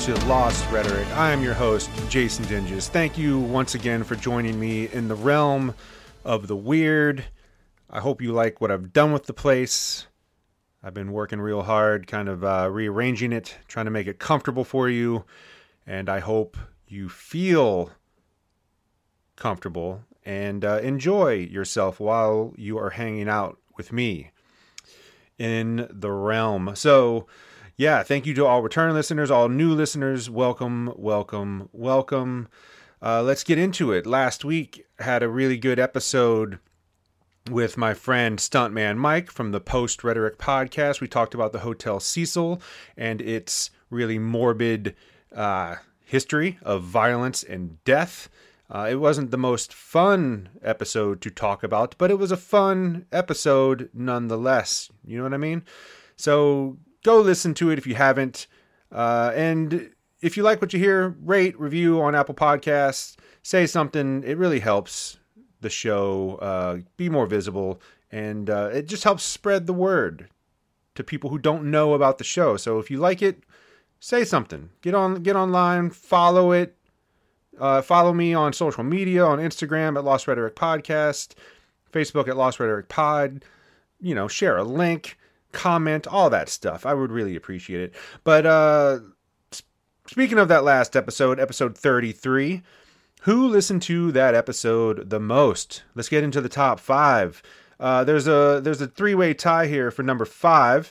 to Lost Rhetoric. I am your host, Jason Dinges. Thank you once again for joining me in the realm of the weird. I hope you like what I've done with the place. I've been working real hard, kind of rearranging it, trying to make it comfortable for you. And I hope you feel comfortable and enjoy yourself while you are hanging out with me in the realm. So, yeah, thank you to all return listeners, all new listeners. Welcome, welcome, welcome. Let's get into it. Last week had a really good episode with my friend Stuntman Mike from the Post Rhetoric podcast. We talked about the Hotel Cecil and its really morbid history of violence and death. It wasn't the most fun episode to talk about, but it was a fun episode nonetheless. You know what I mean? So go listen to it if you haven't. And if you like what you hear, rate, review on Apple Podcasts, say something. It really helps the show be more visible, and it just helps spread the word to people who don't know about the show. So if you like it, say something. Get online, follow it. Follow me on social media, on Instagram at Lost Rhetoric Podcast, Facebook at Lost Rhetoric Pod. You know, share a link, comment, all that stuff. I would really appreciate it. But speaking of that last episode, episode 33, who listened to that episode the most? Let's get into the top 5. There's a three-way tie here for number 5.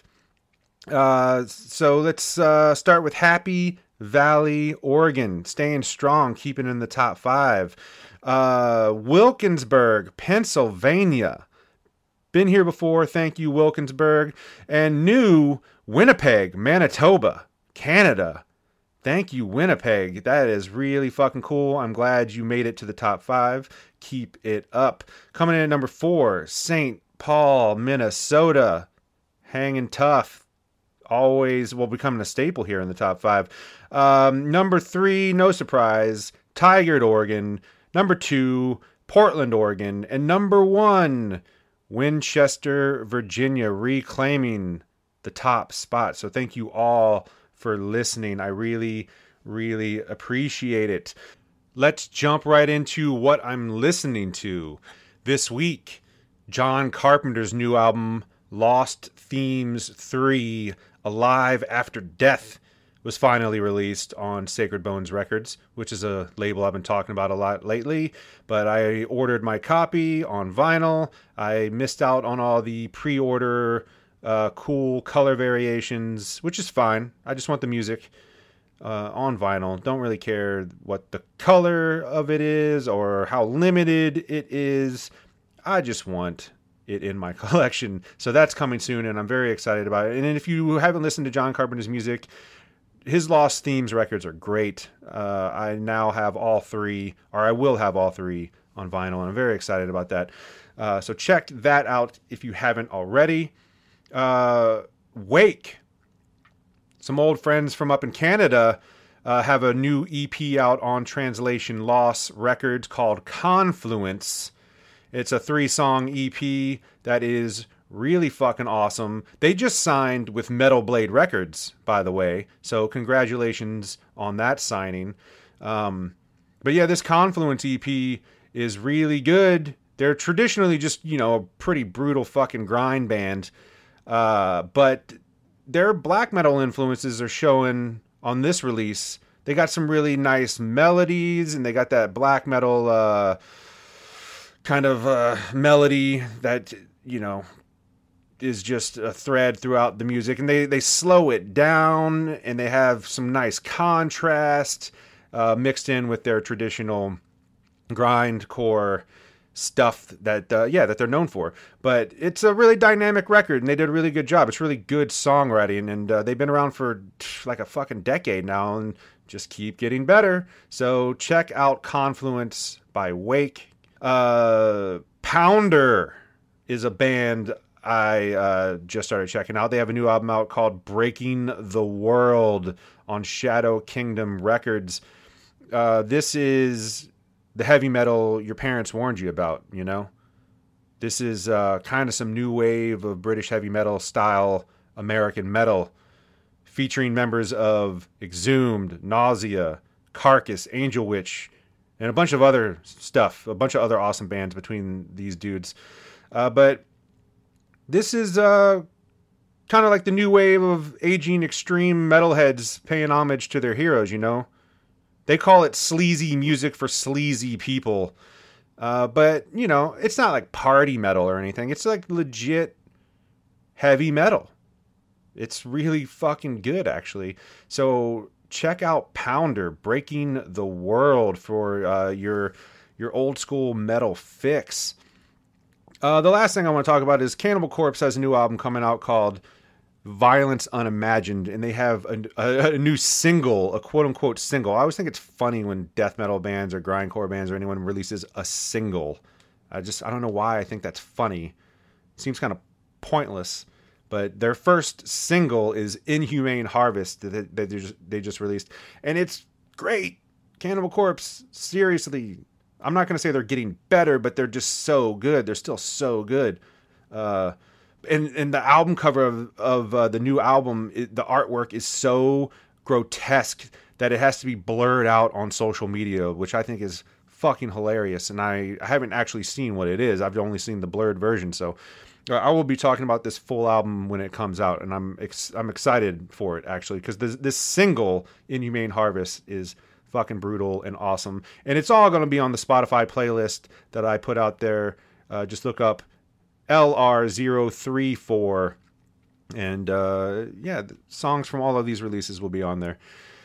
So let's start with Happy Valley, Oregon, staying strong, keeping in the top 5. Wilkinsburg, Pennsylvania. Been here before. Thank you, Wilkinsburg. And New Winnipeg, Manitoba, Canada. Thank you, Winnipeg. That is really fucking cool. I'm glad you made it to the top 5. Keep it up. Coming in at number 4, St. Paul, Minnesota. Hanging tough. Always will becoming a staple here in the top 5. Number 3, no surprise, Tigard, Oregon. Number 2, Portland, Oregon. And number 1, Winchester, Virginia, reclaiming the top spot. So thank you all for listening. I really, really appreciate it. Let's jump right into what I'm listening to this week. John Carpenter's new album, Lost Themes 3, Alive After Death, was finally released on Sacred Bones Records, which is a label I've been talking about a lot lately. But I ordered my copy on vinyl. I missed out on all the pre-order cool color variations, which is fine. I just want the music on vinyl. Don't really care what the color of it is or how limited it is. I just want it in my collection. So that's coming soon, and I'm very excited about it. And if you haven't listened to John Carpenter's music, his Lost Themes records are great. I now have all 3, or I will have all 3 on vinyl, and I'm very excited about that. So check that out if you haven't already. Wake, some old friends from up in Canada, have a new EP out on Translation Loss Records called Confluence. It's a 3-song EP that is really fucking awesome. They just signed with Metal Blade Records, by the way. So congratulations on that signing. But yeah, this Confluence EP is really good. They're traditionally just, a pretty brutal fucking grind band. But their black metal influences are showing on this release. They got some really nice melodies, and they got that black metal kind of melody that, is just a thread throughout the music. And they slow it down, and they have some nice contrast mixed in with their traditional grindcore stuff that they're known for. But it's a really dynamic record, and they did a really good job. It's really good songwriting, and they've been around for like a fucking decade now and just keep getting better. So check out Confluence by Wake. Pounder is a band I just started checking out. They have a new album out called Breaking the World on Shadow Kingdom Records. This is the heavy metal your parents warned you about, This is kind of some new wave of British heavy metal style American metal. featuring members of Exhumed, Nausea, Carcass, Angel Witch, and a bunch of other stuff, a bunch of other awesome bands between these dudes. But this is kind of like the new wave of aging extreme metalheads paying homage to their heroes, you know? They call it sleazy music for sleazy people. But, you know, it's not like party metal or anything. It's like legit heavy metal. It's really fucking good, actually. So check out Pounder, Breaking the World, for your old school metal fix. The last thing I want to talk about is Cannibal Corpse has a new album coming out called Violence Unimagined, and they have a new single, a quote-unquote single. I always think it's funny when death metal bands or grindcore bands or anyone releases a single. I don't know why I think that's funny. It seems kind of pointless. But their first single is Inhumane Harvest that they just released. And it's great. Cannibal Corpse, seriously. I'm not going to say they're getting better, but they're just so good. They're still so good. And the album cover of the new album, the artwork is so grotesque that it has to be blurred out on social media, which I think is fucking hilarious. And I haven't actually seen what it is. I've only seen the blurred version, so I will be talking about this full album when it comes out, and I'm excited for it, actually, because this single, Inhumane Harvest, is fucking brutal and awesome. And it's all going to be on the Spotify playlist that I put out there. Just look up LR034, and the songs from all of these releases will be on there.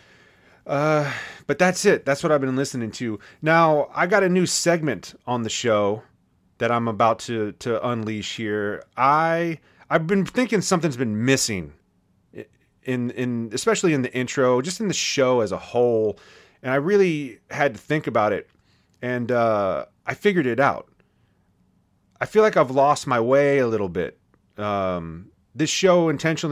But that's it. That's what I've been listening to. Now, I got a new segment on the show that I'm about to unleash here. I've been thinking something's been missing in especially in the intro, just in the show as a whole, and I really had to think about it, and I figured it out. I feel like I've lost my way a little bit. This show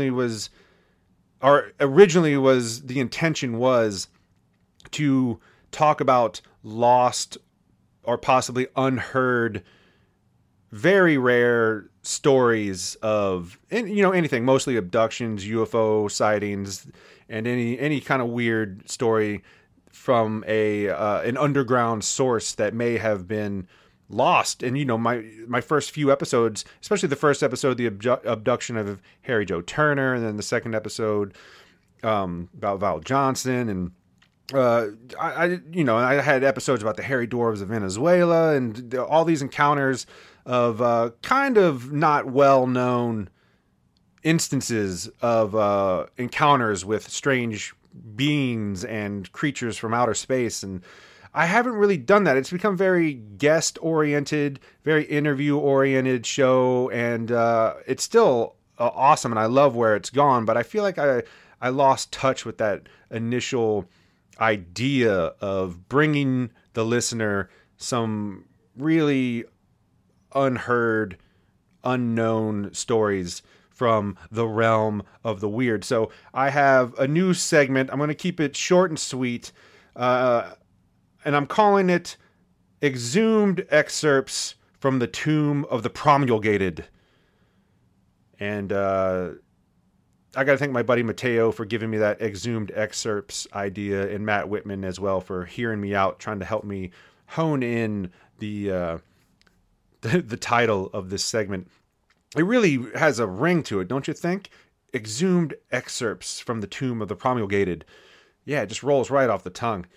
originally the intention was to talk about lost or possibly unheard, very rare stories of, anything, mostly abductions, UFO sightings, and any kind of weird story from an underground source that may have been lost. And my first few episodes, especially the first episode, the abduction of Harry Joe Turner, and then the second episode about Val Johnson, and I had episodes about the hairy dwarves of Venezuela, and all these encounters of kind of not well-known instances of encounters with strange beings and creatures from outer space. And I haven't really done that. It's become very guest-oriented, very interview-oriented show, and it's still awesome, and I love where it's gone, but I feel like I lost touch with that initial idea of bringing the listener some really unheard, unknown stories from the realm of the weird. So I have a new segment. I'm going to keep it short and sweet, and I'm calling it Exhumed Excerpts from the Tomb of the Promulgated. And I got to thank my buddy Mateo for giving me that Exhumed Excerpts idea, and Matt Whitman as well for hearing me out, trying to help me hone in the title of this segment. It really has a ring to it, don't you think? Exhumed Excerpts from the Tomb of the Promulgated. Yeah, it just rolls right off the tongue.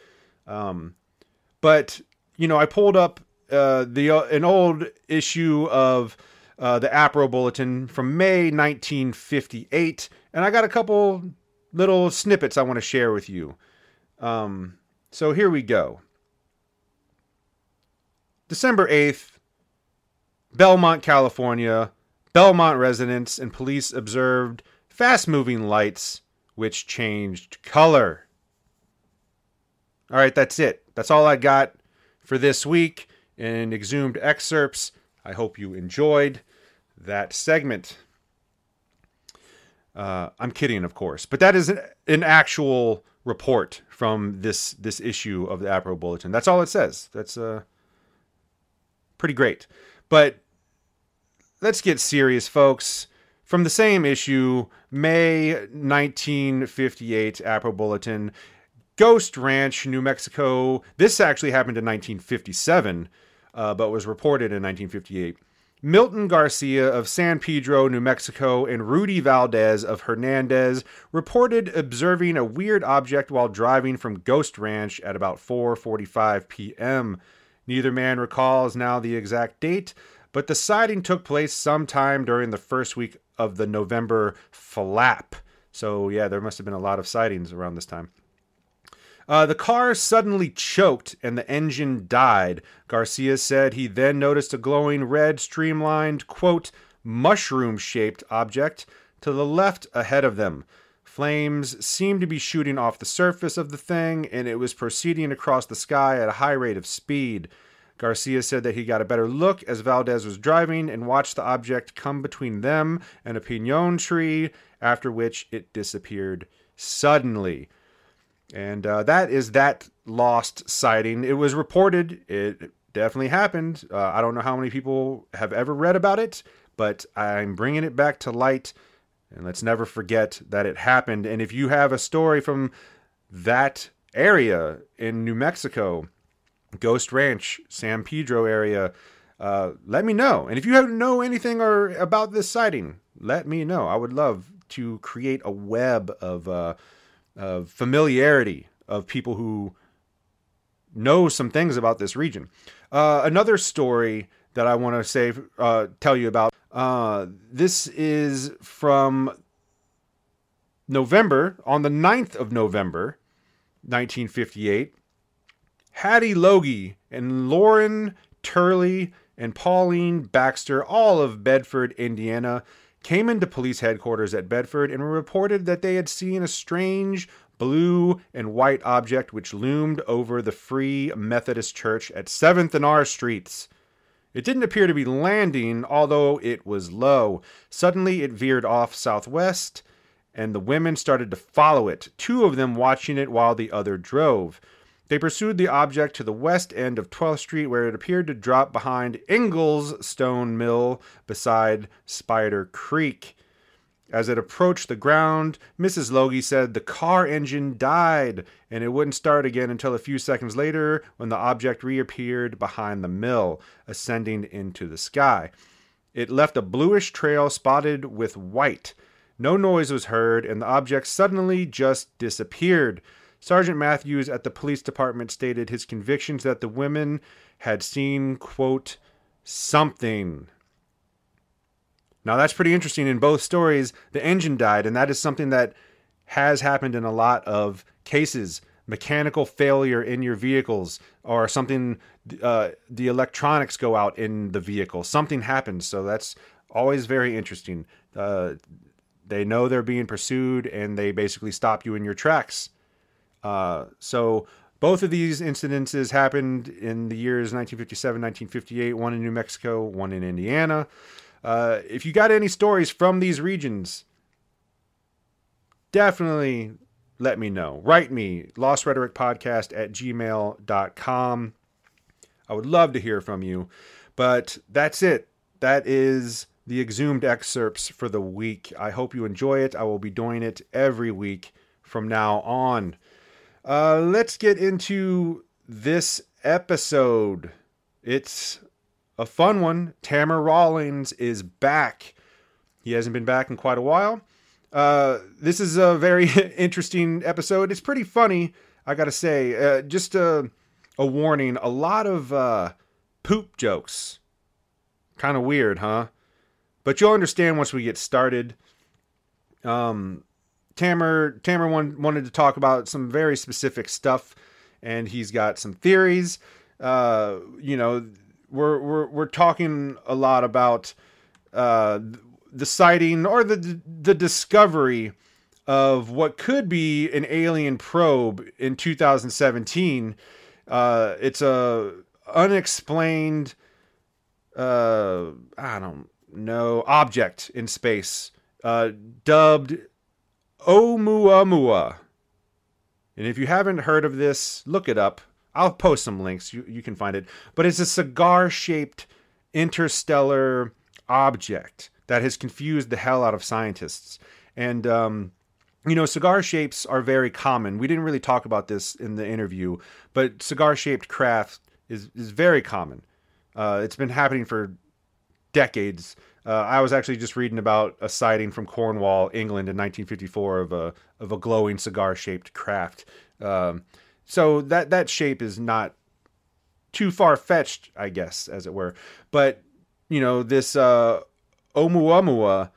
But I pulled up an old issue of the APRO Bulletin from May 1958, and I got a couple little snippets I want to share with you. So here we go. December 8th, Belmont, California. Belmont residents and police observed fast-moving lights which changed color. All right, that's it. That's all I got for this week in Exhumed Excerpts. I hope you enjoyed that segment. I'm kidding, of course, but that is an actual report from this issue of the APRO Bulletin. That's all it says. That's pretty great. But let's get serious, folks. From the same issue, May 1958, Apro Bulletin, Ghost Ranch, New Mexico. This actually happened in 1957, but was reported in 1958. Milton Garcia of San Pedro, New Mexico, and Rudy Valdez of Hernandez reported observing a weird object while driving from Ghost Ranch at about 4:45 p.m. Neither man recalls now the exact date, but the sighting took place sometime during the first week of the November flap. So yeah, there must have been a lot of sightings around this time. The car suddenly choked and the engine died. Garcia said he then noticed a glowing red, streamlined, quote, mushroom-shaped object to the left ahead of them. Flames seemed to be shooting off the surface of the thing, and it was proceeding across the sky at a high rate of speed. Garcia said that he got a better look as Valdez was driving and watched the object come between them and a pinon tree, after which it disappeared suddenly. And that is that lost sighting. It was reported. It definitely happened. I don't know how many people have ever read about it, but I'm bringing it back to light. And let's never forget that it happened. And if you have a story from that area in New Mexico, Ghost Ranch, San Pedro area, let me know. And if you know anything about this sighting, let me know. I would love to create a web of familiarity of people who know some things about this region. Another story that I want to tell you about. This is from November, on the 9th of November, 1958. Hattie Logie and Lauren Turley and Pauline Baxter, all of Bedford, Indiana, came into police headquarters at Bedford and reported that they had seen a strange blue and white object which loomed over the Free Methodist Church at 7th and R Streets. It didn't appear to be landing, although it was low. Suddenly it veered off southwest, and the women started to follow it, two of them watching it while the other drove. They pursued the object to the west end of 12th Street, where it appeared to drop behind Ingalls Stone Mill beside Spider Creek. As it approached the ground, Mrs. Logie said the car engine died, and it wouldn't start again until a few seconds later when the object reappeared behind the mill, ascending into the sky. It left a bluish trail spotted with white. No noise was heard, and the object suddenly just disappeared. Sergeant Matthews at the police department stated his convictions that the women had seen, quote, something. Now that's pretty interesting. In both stories, the engine died, and that is something that has happened in a lot of cases. Mechanical failure in your vehicles, or something, the electronics go out in the vehicle. Something happens, so that's always very interesting. They know they're being pursued, and they basically stop you in your tracks. So both of these incidences happened in the years 1957, 1958, one in New Mexico, one in Indiana. If you got any stories from these regions, definitely let me know. Write me, lostrhetoricpodcast@gmail.com. I would love to hear from you. But that's it. That is the exhumed excerpts for the week. I hope you enjoy it. I will be doing it every week from now on. Let's get into this episode. It's a fun one. Tamir Rawlings is back. He hasn't been back in quite a while. This is a very interesting episode. It's pretty funny, I gotta say. Just a warning. A lot of poop jokes. Kind of weird, huh? But you'll understand once we get started. Tamir wanted to talk about some very specific stuff, and he's got some theories. We're talking a lot about the sighting or the discovery of what could be an alien probe in 2017. It's a unexplained, object in space, dubbed Oumuamua. And if you haven't heard of this, look it up. I'll post some links. You can find it. But it's a cigar-shaped interstellar object that has confused the hell out of scientists. And, cigar shapes are very common. We didn't really talk about this in the interview, but cigar-shaped craft is very common. It's been happening for decades. I was actually just reading about a sighting from Cornwall, England, in 1954 of a glowing cigar-shaped craft. So that shape is not too far-fetched, I guess, as it were. But this Oumuamua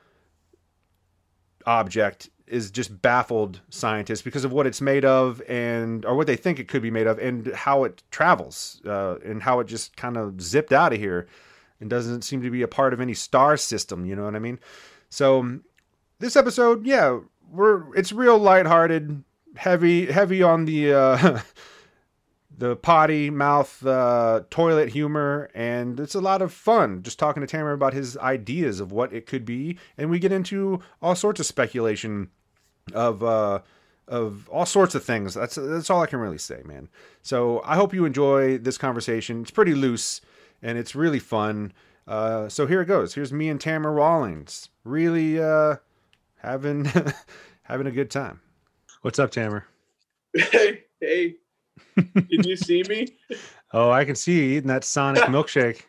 object is just baffled scientists because of what it's made of, or what they think it could be made of, and how it travels, and how it just kind of zipped out of here and doesn't seem to be a part of any star system. You know what I mean? So this episode, it's real lighthearted, heavy on the the potty mouth toilet humor, and it's a lot of fun just talking to Tamara about his ideas of what it could be, and we get into all sorts of speculation of all sorts of things. That's all I can really say, man. So I hope you enjoy this conversation. It's pretty loose and it's really fun. So here it goes. Here's me and Tamara Rawlings really having having a good time. What's up, Tamara? Hey. Can you see me? Oh, I can see you eating that Sonic milkshake.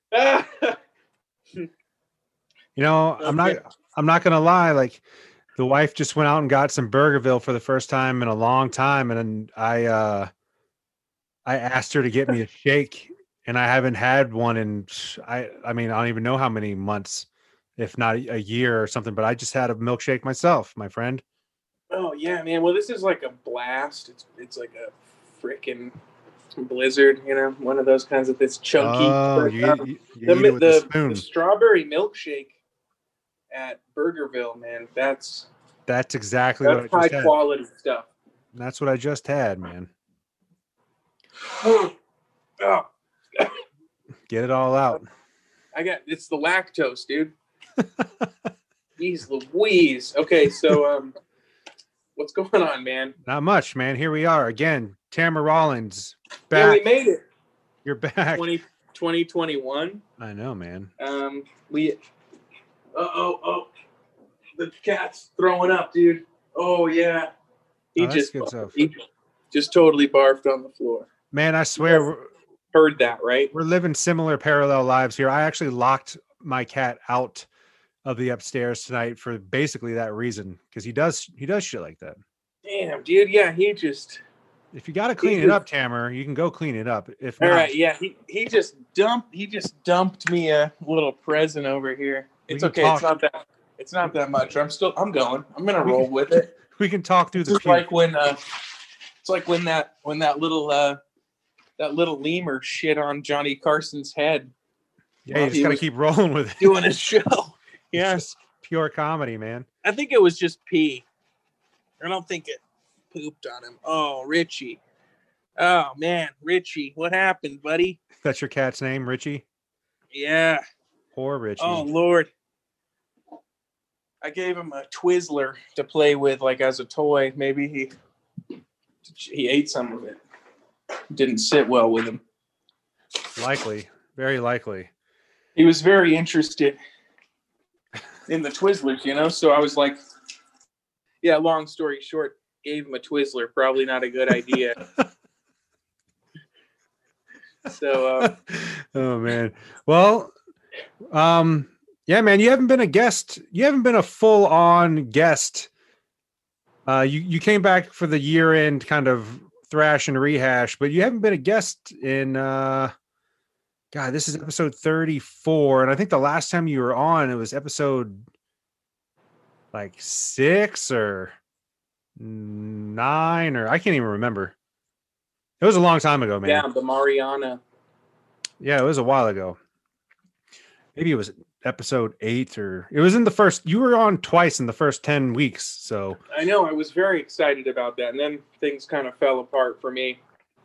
I'm not gonna lie, like, the wife just went out and got some Burgerville for the first time in a long time, and then I asked her to get me a shake, and I haven't had one in I don't even know how many months, if not a year or something, but I just had a milkshake myself, my friend. Oh yeah, man. Well, this is like a blast. It's like a freaking blizzard, one of those kinds of this chunky. Oh, you eat it with a spoon. The strawberry milkshake at Burgerville, man. That's exactly what I just had. High quality stuff. That's what I just had, man. Oh. Get it all out. It's the lactose, dude. Jeez Louise. Okay, so what's going on, man? Not much, man. Here we are again. Tamara Rawlings back. Yeah, we made it. You're back. 2021. I know, man. The cat's throwing up, dude. Oh yeah. He just totally barfed on the floor. Man, I swear. Heard that, right? We're living similar parallel lives here. I actually locked my cat out of the upstairs tonight for basically that reason, because he does shit like that. Damn, dude. Yeah, if you got to clean it up, Tamara, you can go clean it up. If not, all right, yeah, he just dumped me a little present over here. It's okay. It's not that much. I'm going. I'm gonna roll with it. We can talk through the. It's like when that little lemur shit on Johnny Carson's head. Yeah, you just gotta keep rolling with it. Doing his show. Yes, pure comedy, man. I think it was just pee. I don't think it pooped on him. Oh, Richie. Oh man, Richie, what happened, buddy? That's your cat's name, Richie? Yeah. Poor Richie. Oh Lord. I gave him a Twizzler to play with, like as a toy. Maybe he ate some of it. Didn't sit well with him. Likely. Very likely. He was very interested in the Twizzlers, so I was like, yeah, long story short, gave him a Twizzler. Probably not a good idea. So, oh man. Well, yeah, man, you haven't been a guest. You haven't been a full-on guest. You came back for the year-end kind of thrash and rehash, but you haven't been a guest in God, this is episode 34, and I think the last time you were on, it was episode like 6 or 9, or I can't even remember. It was a long time ago, man. Yeah, the Mariana. Yeah, it was a while ago. Maybe it was episode 8, or it was in the first. You were on twice in the first 10 weeks, so I know. I was very excited about that, and then things kind of fell apart for me.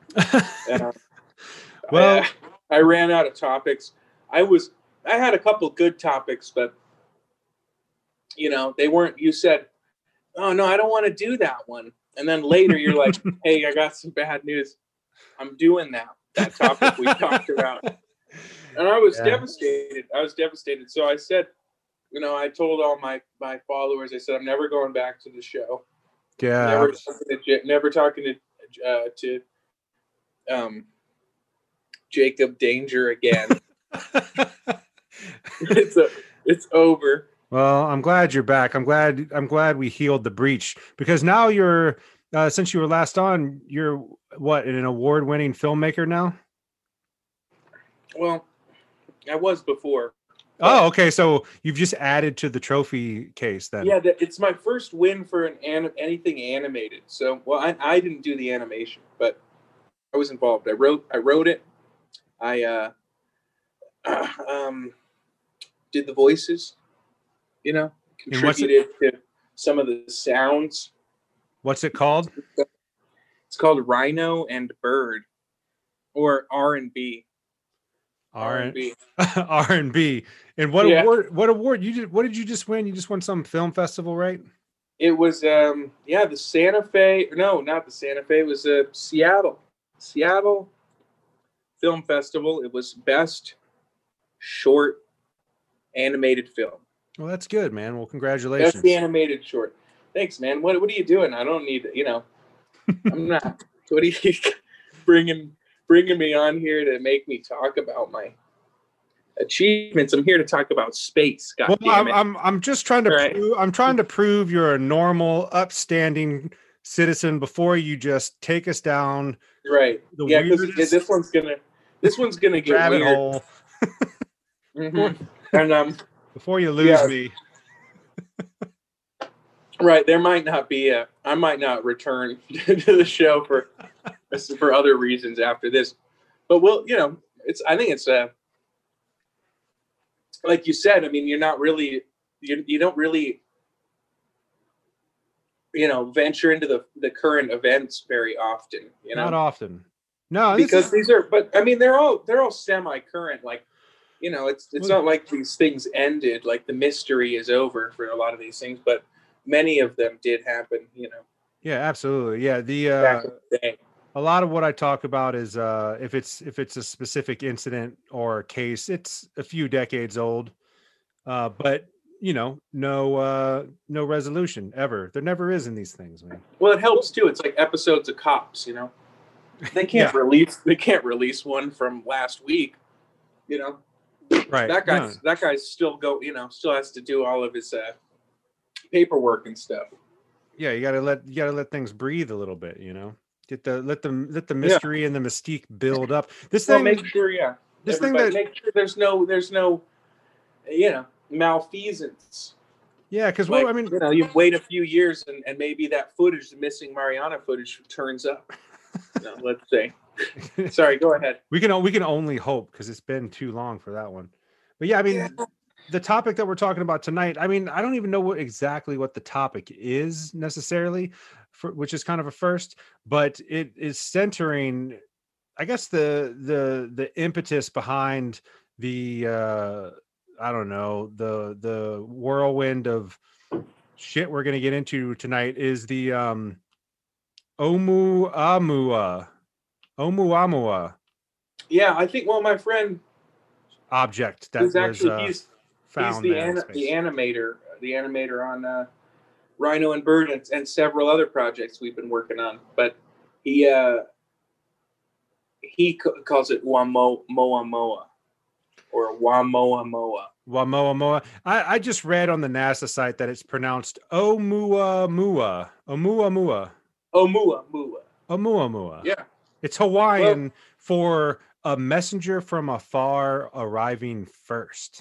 Well, I ran out of topics. I had a couple good topics, but they weren't. You said, "Oh no, I don't want to do that one," and then later you're like, "Hey, I got some bad news. I'm doing that topic we talked about." And I was devastated. So I said, I told all my followers, I said, I'm never going back to the show. Yeah. Never talking to Jacob Danger again. It's over. Well, I'm glad you're back. I'm glad we healed the breach, because now you're since you were last on, you're what, an award-winning filmmaker now? Well, I was before. Oh, okay. So you've just added to the trophy case then. Yeah, it's my first win for anything animated. So, well, I didn't do the animation, but I was involved. I wrote it. I did the voices. Contributed to some of the sounds. What's it called? It's called Rhino and Bird, or R&B. R&B. R&B. And what award? What award you did? What did you just win? You just won some film festival, right? It was the Santa Fe. No, not the Santa Fe. It was Seattle Film Festival. It was best short animated film. Well, that's good, man. Well, congratulations. Best animated short. Thanks, man. What are you doing? I don't need I'm not. What are you bringing me on here to make me talk about my achievements? I'm here to talk about space. God damn it. I'm just trying to I'm trying to prove you're a normal, upstanding citizen before you just take us down. Right. Yeah, because this one's gonna get rabbit weird. Hole. Mm-hmm. And before you lose me. Right. There might not be I might not return to the show for other reasons after this. But I think it's like you said, I mean, you're not really you don't really venture into the current events very often, Not often. No, because they're all semi-current, like it's not like these things ended, like the mystery is over for a lot of these things, but many of them did happen, Yeah, absolutely. Yeah, back in the day. A lot of what I talk about is if it's a specific incident or case, it's a few decades old, but no resolution ever. There never is in these things, man. Well, it helps too. It's like episodes of Cops, They can't release one from last week, Right. That guy's still still has to do all of his paperwork and stuff. Yeah, you gotta let things breathe a little bit, let the mystery and the mystique build up. Make sure there's no malfeasance. Yeah, because you wait a few years and maybe that footage, the missing Mariana footage, turns up. Let's say. Sorry, go ahead. We can only hope, because it's been too long for that one. But yeah, the topic that we're talking about tonight, I don't even know exactly what the topic is necessarily, which is kind of a first, but it is centering, I guess, the impetus behind the I don't know, the whirlwind of shit we're gonna get into tonight is the Oumuamua. Yeah, I think. Well, my friend object that was found. He's the animator on Rhino and Bird and several other projects we've been working on. But he calls it Wamoamoa or Wamoamoa. Wamoamoa. I just read on the NASA site that it's pronounced Oumuamua. Oumuamua. Oumuamua. Oumuamua. Yeah. It's Hawaiian for a messenger from afar arriving first.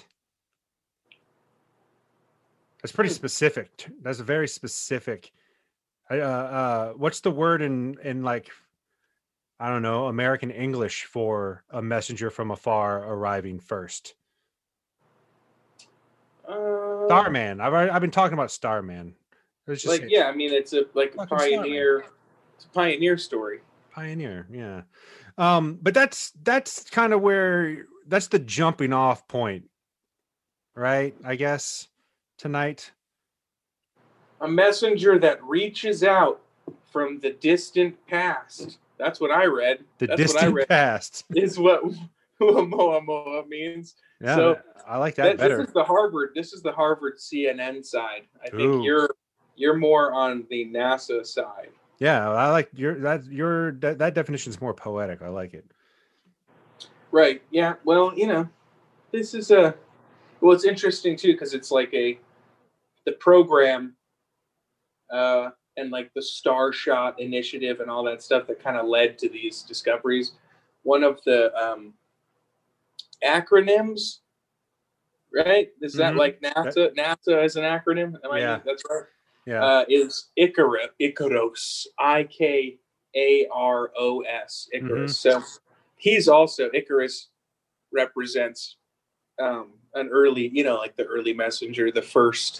That's pretty specific. That's a very specific. What's the word in like, I don't know, American English for a messenger from afar arriving first? Starman. I've been talking about Starman. It's just it's a pioneer. Starman. It's a pioneer story. Pioneer, yeah. But that's kind of that's the jumping off point, right? I guess tonight. A messenger that reaches out from the distant past. That's what I read. Distant past is what Moa means. Yeah, So I like that this better. is the Harvard. This is the Harvard CNN side. I think Ooh. you're more on the NASA side. Yeah, I like that definition is more poetic. I like it. Right. Yeah. Well, this is a well. It's interesting too because it's like the program and like the Starshot initiative and all that stuff that kind of led to these discoveries. One of the acronyms, right? Is that like NASA? NASA is an acronym. That's right. Yeah. Is Icaros, Ikaros, Icaros. Mm-hmm. So he's also Icarus represents an early, like the early messenger, the first,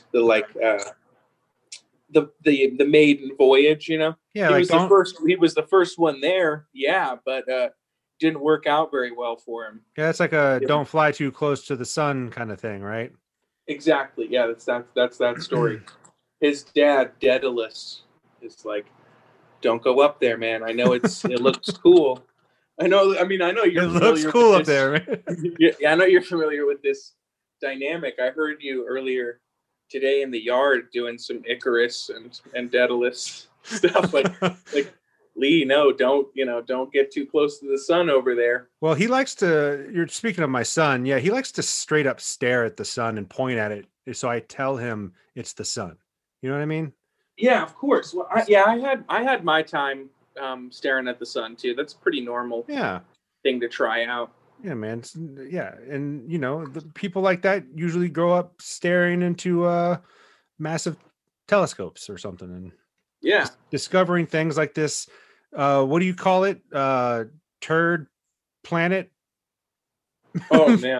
the maiden voyage. Yeah, he like was the first. He was the first one there. Yeah, but didn't work out very well for him. Yeah, it's like a don't fly too close to the sun kind of thing, right? Exactly. Yeah, that's that story. His dad, Daedalus, is like, don't go up there, man. I know it looks cool. I know you're It familiar looks cool with up there, man. Yeah, I know you're familiar with this dynamic. I heard you earlier today in the yard doing some Icarus and Daedalus stuff. Like Lee, no, don't get too close to the sun over there. Well, he likes to. You're speaking of my son. Yeah, he likes to straight up stare at the sun and point at it. So I tell him it's the sun. You know what I mean? Yeah, of course. Well, I had my time staring at the sun too. That's a pretty normal thing to try out. Yeah, man. Yeah, and the people like that usually grow up staring into massive telescopes or something and discovering things like this. What do you call it? Turd planet. Oh man.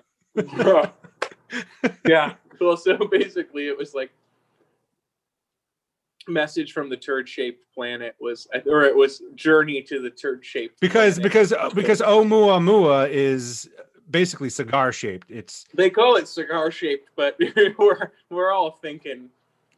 Yeah. Well, so basically, it was like message from the turd-shaped planet it was journey to the turd-shaped because planet. Oumuamua is basically cigar shaped. They call it cigar shaped, but we're all thinking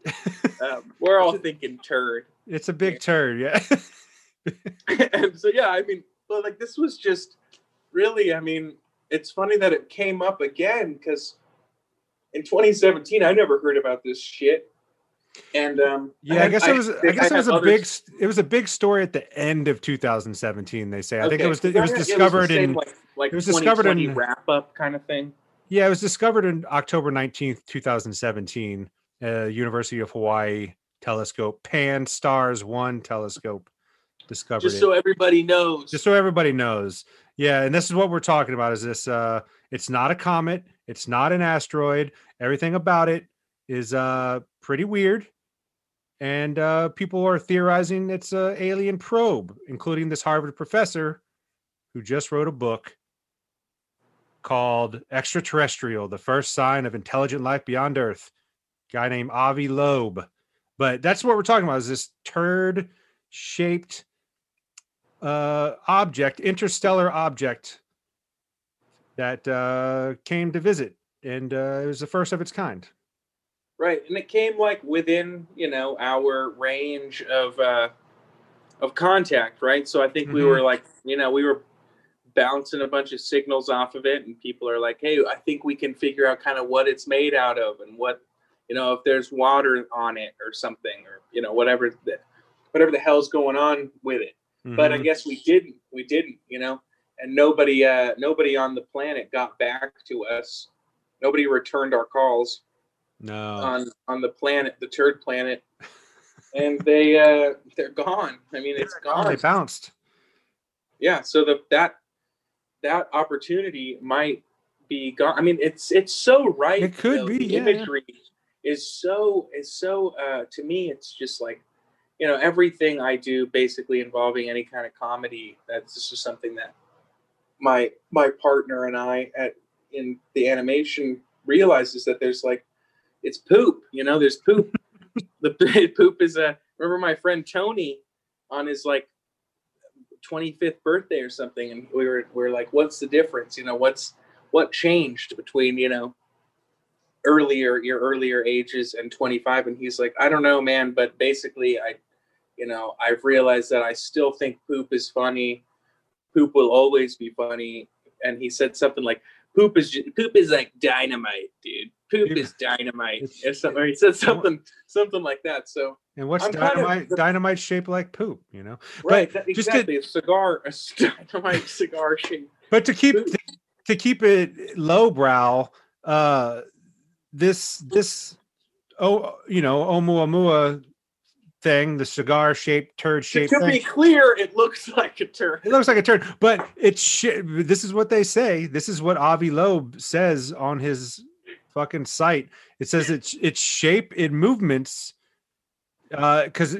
turd. It's a big turd, yeah. And so well, like this was just really, it's funny that it came up again because in 2017 I never heard about this shit. And I guess it was a big story at the end of 2017. They say. I think it was discovered in it was discovered in wrap up kind of thing. Yeah, it was discovered in October 19th, 2017. University of Hawaii telescope, Pan-STARRS 1 telescope discovered Just so everybody knows. Yeah, and this is what we're talking about. Is this? It's not a comet. It's not an asteroid. Everything about it is pretty weird, and people are theorizing it's an alien probe, including this Harvard professor who just wrote a book called Extraterrestrial: The First Sign of Intelligent Life Beyond Earth. Guy named Avi Loeb. But that's what we're talking about, is this turd-shaped object, interstellar object that came to visit, and it was the first of its kind. Right, and it came like within our range of contact, right? So I think we were like we were bouncing a bunch of signals off of it, and people are like, hey, I think we can figure out kind of what it's made out of and what if there's water on it or something, or whatever the hell's going on with it. But I guess we didn't, and nobody on the planet got back to us. Nobody returned our calls. No. On the planet, the turd planet, and they're gone. It's gone. They bounced. Yeah, so that opportunity might be gone. It's so right. It could be. The imagery is so to me. It's just like everything I do, basically involving any kind of comedy. That's just something that my partner and I in the animation realizes that there's like. It's poop, there's poop. The poop is remember my friend Tony on his like 25th birthday or something, and we're like, what's the difference? What changed between your earlier ages and 25? And he's like, I don't know, man, but basically I've realized that I still think poop is funny. Poop will always be funny. And he said something like, poop is like dynamite, dude. Poop is dynamite. Or he said something like that. So and what's dynamite? Dynamite shaped like poop, Right, exactly. A dynamite cigar shape. But to keep it lowbrow, this Oumuamua thing, the cigar shaped, turd shaped thing. To be clear, it looks like a turd. It looks like a turd, but this is what they say. This is what Avi Loeb says on his fucking site. It says its shape and movements because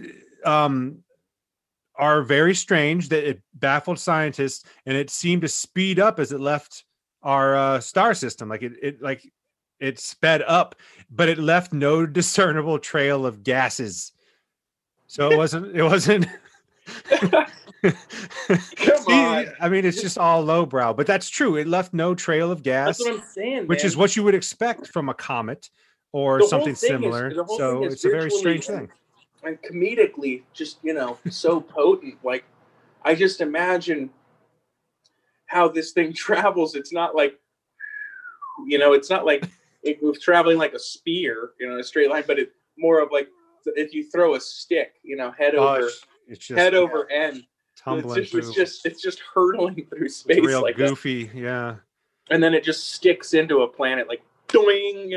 are very strange, that it baffled scientists, and it seemed to speed up as it left our star system. Like it sped up, but it left no discernible trail of gases. So it wasn't. Come on. I mean, it's just all lowbrow, but that's true. It left no trail of gas. That's what I'm saying, which is what you would expect from a comet or something similar. So it's a very strange thing. And comedically, just so potent. Like, I just imagine how this thing travels. It's not like, it's not like it was traveling like a spear, in a straight line, but it's more of like if you throw a stick, head over end, tumbling. It's just hurtling through space. It's real like goofy, that. Yeah. And then it just sticks into a planet, like doing,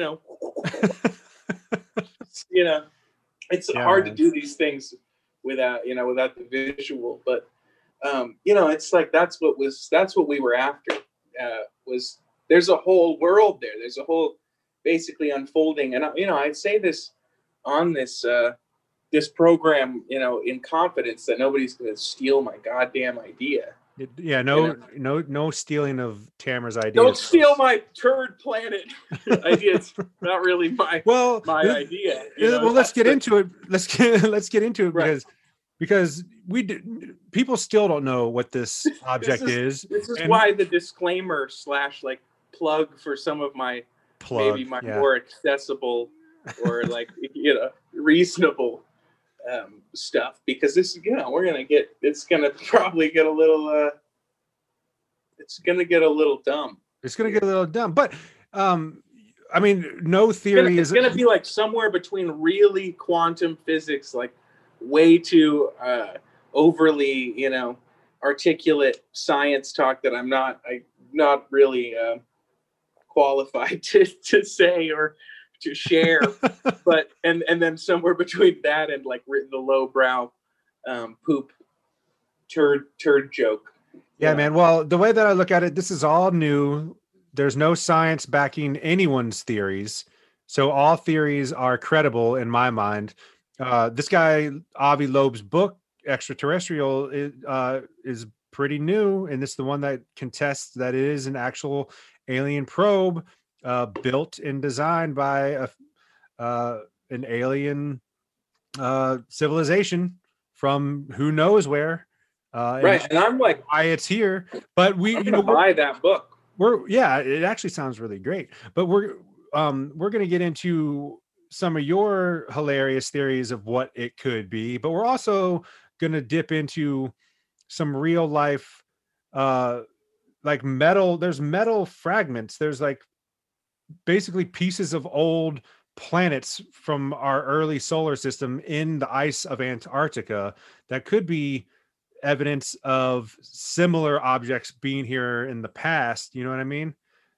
It's hard to do these things without the visual, but it's like that's what we were after. Was there's a whole world there. There's a whole basically unfolding, and I'd say this on this program, in confidence that nobody's going to steal my goddamn idea. No stealing of Tamara's ideas. Don't steal my turd planet idea. It's not really my idea. Well, let's get into it. Let's get into it, right. because people still don't know what this object is. This is why the disclaimer / plug for some of my more accessible or reasonable stuff, because this it's gonna probably get a little it's gonna get a little dumb. But I mean, no theory it's gonna be like somewhere between really quantum physics, like way too overly articulate science talk that I'm not really qualified to say or to share, but and then somewhere between that and the lowbrow poop turd joke. Yeah, man. Well, the way that I look at it, this is all new. There's no science backing anyone's theories, so all theories are credible in my mind. This guy Avi Loeb's book Extraterrestrial is pretty new, and it's the one that contests that it is an actual alien probe built and designed by an alien civilization from who knows where. Right, and I'm like, why it's here. But I'm gonna buy that book. It actually sounds really great. But we're going to get into some of your hilarious theories of what it could be. But we're also going to dip into some real life, like metal. There's metal fragments. There's like basically pieces of old planets from our early solar system in the ice of Antarctica that could be evidence of similar objects being here in the past. You know what I mean?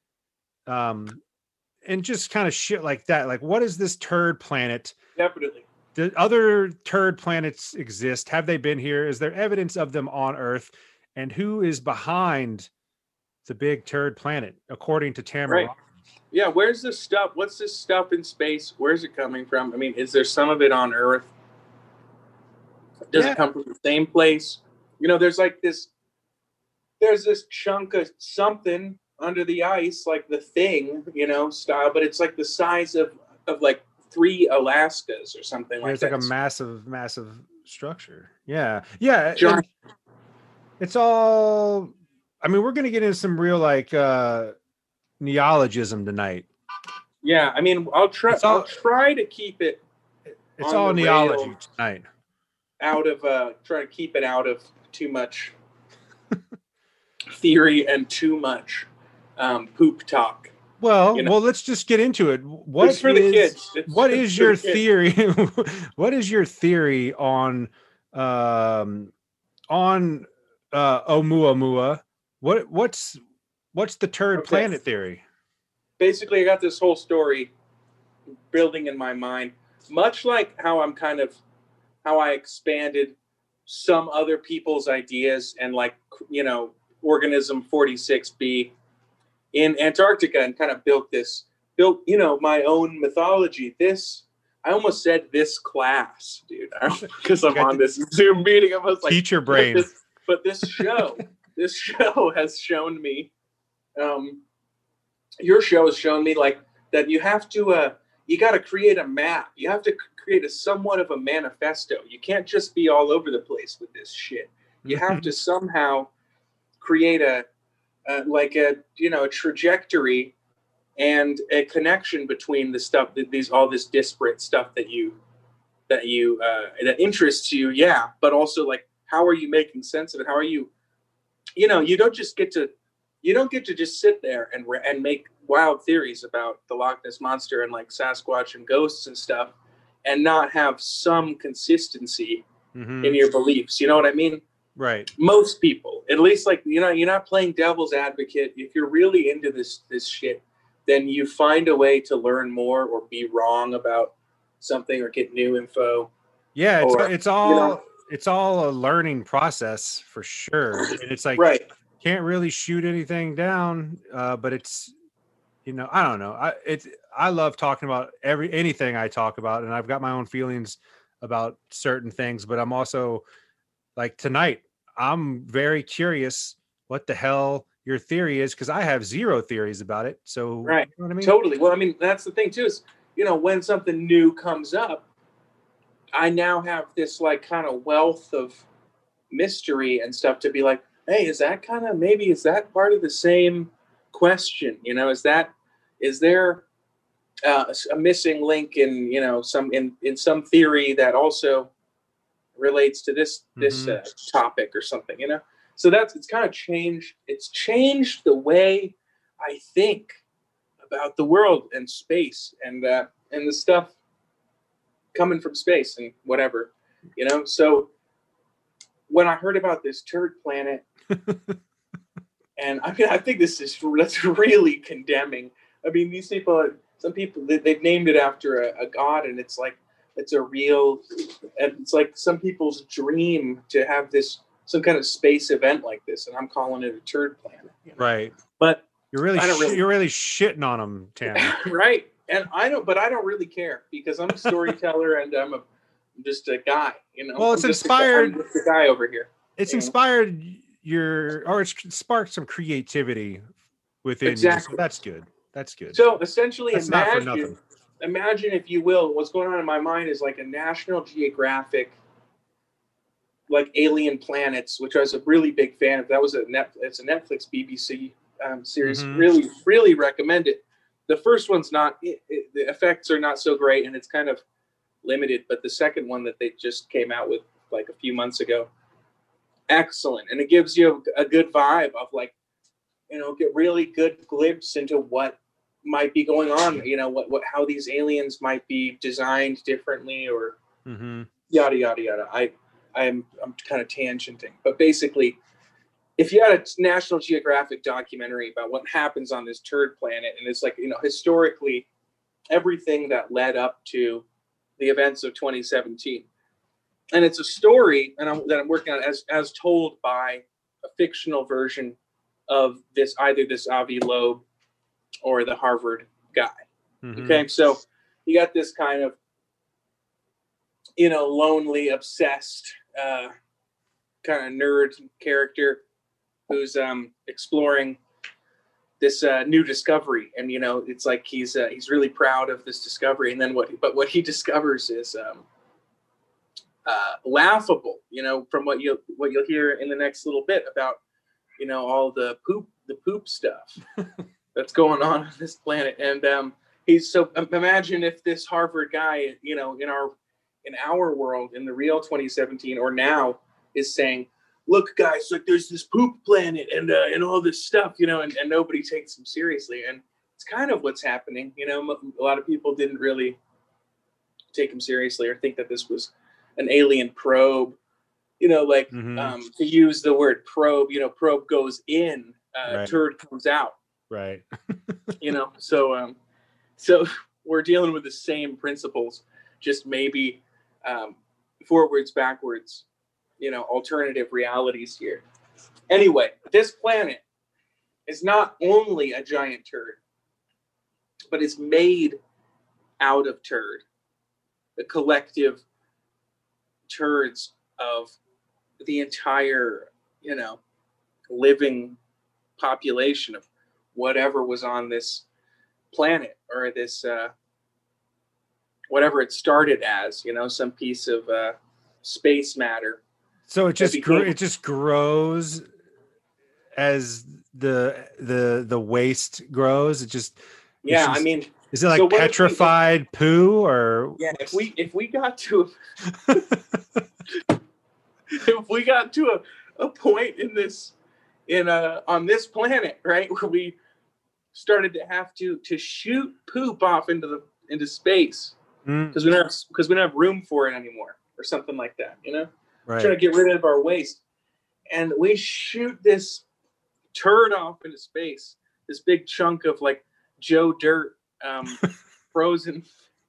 And just kind of shit like that. Like, what is this turd planet? Definitely. Do other turd planets exist? Have they been here? Is there evidence of them on Earth? And who is behind the big turd planet, according to Tamara? Right. Yeah, where's this stuff? What's this stuff in space? Where's it coming from? I mean, is there some of it on Earth? Does it come from the same place? There's this chunk of something under the ice, like the Thing, style, but it's like the size of like 3 Alaskas or something like that. It's like a massive structure. Yeah. It's all, I mean, we're going to get into some real neologism tonight. Yeah, I mean, I'll try to keep it. It's all neology tonight. Try to keep it out of too much theory and too much poop talk. Well, let's just get into it. It's for the kids. What is your theory? What is your theory on Oumuamua? What's the turd planet theory? Basically, I got this whole story building in my mind, much like how I expanded some other people's ideas, and like, organism 46b in Antarctica, and kind of built my own mythology. I almost said this class, dude, because I'm on this Zoom meeting. I was like, teacher brain. But this show has shown me, your show has shown me, like, that you have to, you got to create a map. You have to create somewhat of a manifesto. You can't just be all over the place with this shit. You have to somehow create a trajectory and a connection between the stuff all this disparate stuff that interests you. Yeah. But also, like, how are you making sense of it? How are you, you don't get to just sit there and make wild theories about the Loch Ness Monster and like Sasquatch and ghosts and stuff, and not have some consistency in your beliefs. You know what I mean? Right. Most people, at least, like, you're not playing devil's advocate. If you're really into this shit, then you find a way to learn more or be wrong about something or get new info. Yeah, it's all a learning process for sure. And it's like, right. Can't really shoot anything down, but it's, I don't know. I love talking about anything I talk about, and I've got my own feelings about certain things, but I'm also, like, tonight, I'm very curious what the hell your theory is, because I have zero theories about it. So, right. You know what I mean? Totally. Well, I mean, that's the thing too, is, when something new comes up, I now have this, like, kind of wealth of mystery and stuff to be like, hey, is that part of the same question? Is there a missing link in, some theory that also relates to this topic or something, So it's kind of changed. It's changed the way I think about the world and space and the stuff coming from space and whatever, So when I heard about this turd planet, and I think that's really condemning. I mean, these people, some people, they've named it after a god, and it's like, it's like some people's dream to have some kind of space event like this, and I'm calling it a turd planet. Right. But you're really shitting on them, Tanner. Right. And I don't really care, because I'm a storyteller and I'm just a guy, Well, it's inspired. I'm just a guy over here. It's inspired it's sparked some creativity within you. So that's good. That's good. So essentially, imagine, if you will, what's going on in my mind is like a National Geographic, like Alien Planets, which I was a really big fan of. That was it's a Netflix BBC series. Really, really recommend it. The first one's the effects are not so great, and it's kind of limited, but the second one that they just came out with like a few months ago, excellent. And it gives you a good vibe of, like, get really good glimpse into what might be going on, how these aliens might be designed differently, or yada yada yada. I'm kind of tangenting, but basically, if you had a National Geographic documentary about what happens on this turd planet, and it's like, historically, everything that led up to the events of 2017, and it's a story that I'm working on as told by a fictional version of either this Avi Loeb or the Harvard guy. Okay, so you got this kind of, lonely, obsessed, kind of nerd character who's exploring this new discovery, and it's like he's really proud of this discovery, and then what he discovers is laughable, from what you'll hear in the next little bit about, all the poop stuff that's going on this planet. And imagine if this Harvard guy, in our world, in the real 2017 or now, is saying, look, guys, like there's this poop planet and all this stuff, you know, and nobody takes them seriously. And it's kind of what's happening. You know, a lot of people didn't really take them seriously or think that this was an alien probe. You know, like to use the word probe, you know, probe goes in, Right. turd comes out. Right. You know, so we're dealing with the same principles, just maybe forwards, backwards, you know, alternative realities here. Anyway, this planet is not only a giant turd, but it's made out of turd, the collective turds of the entire, you know, living population of whatever was on this planet, or this whatever it started as, you know, some piece of space matter. So it just it just grows as the waste grows. It just I mean, is it like so petrified poo or if we got to if we got to a point in this on this planet, right, where we started to have to shoot poop off into space because we don't have room for it anymore, or something like that, you know, right. Trying to get rid of our waste, and we shoot this turd off into space, this big chunk of like Joe Dirt, frozen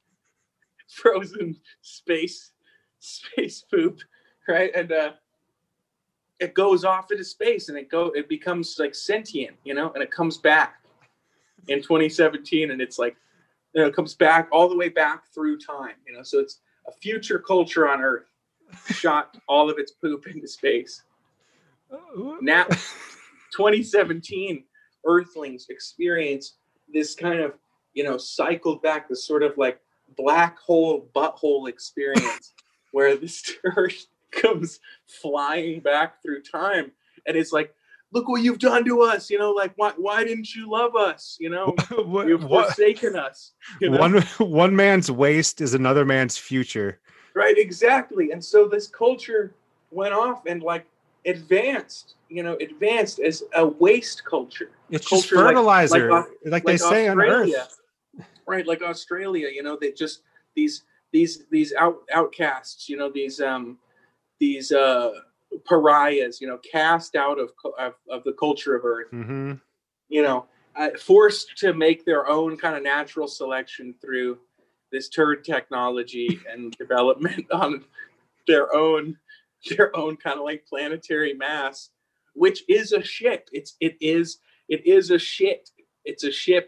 space poop, right, and it goes off into space, and it becomes like sentient, you know, and it comes back in 2017, and it's like, you know, it comes back all the way back through time, you know, so it's a future culture on Earth shot all of its poop into space. Now 2017 Earthlings experience this kind of, you know, cycled back, this sort of like black hole butthole experience where this turd comes flying back through time, and it's like, look what you've done to us, you know, like why didn't you love us, you know, you've forsaken us, you know? one man's waste is another man's future, right? Exactly. And so this culture went off and like advanced as a waste culture. It's just fertilizer, like they say on Earth, right? Like Australia, you know, they just these outcasts, you know, these pariahs, you know, cast out of the culture of Earth, you know, forced to make their own kind of natural selection through this turd technology and development on their own kind of like planetary mass, which is a ship. It is a shit. It's a ship.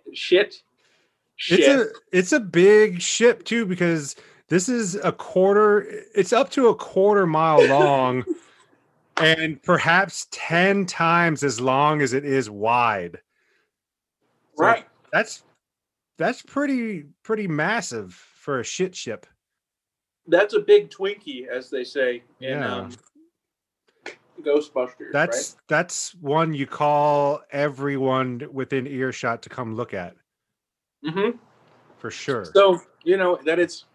It's a big ship too, because this is it's up to a quarter mile long and perhaps 10 times as long as it is wide. So right. That's pretty massive for a shit ship. That's a big Twinkie, as they say in Ghostbusters. That's one you call everyone within earshot to come look at. For sure. So, you know, that it's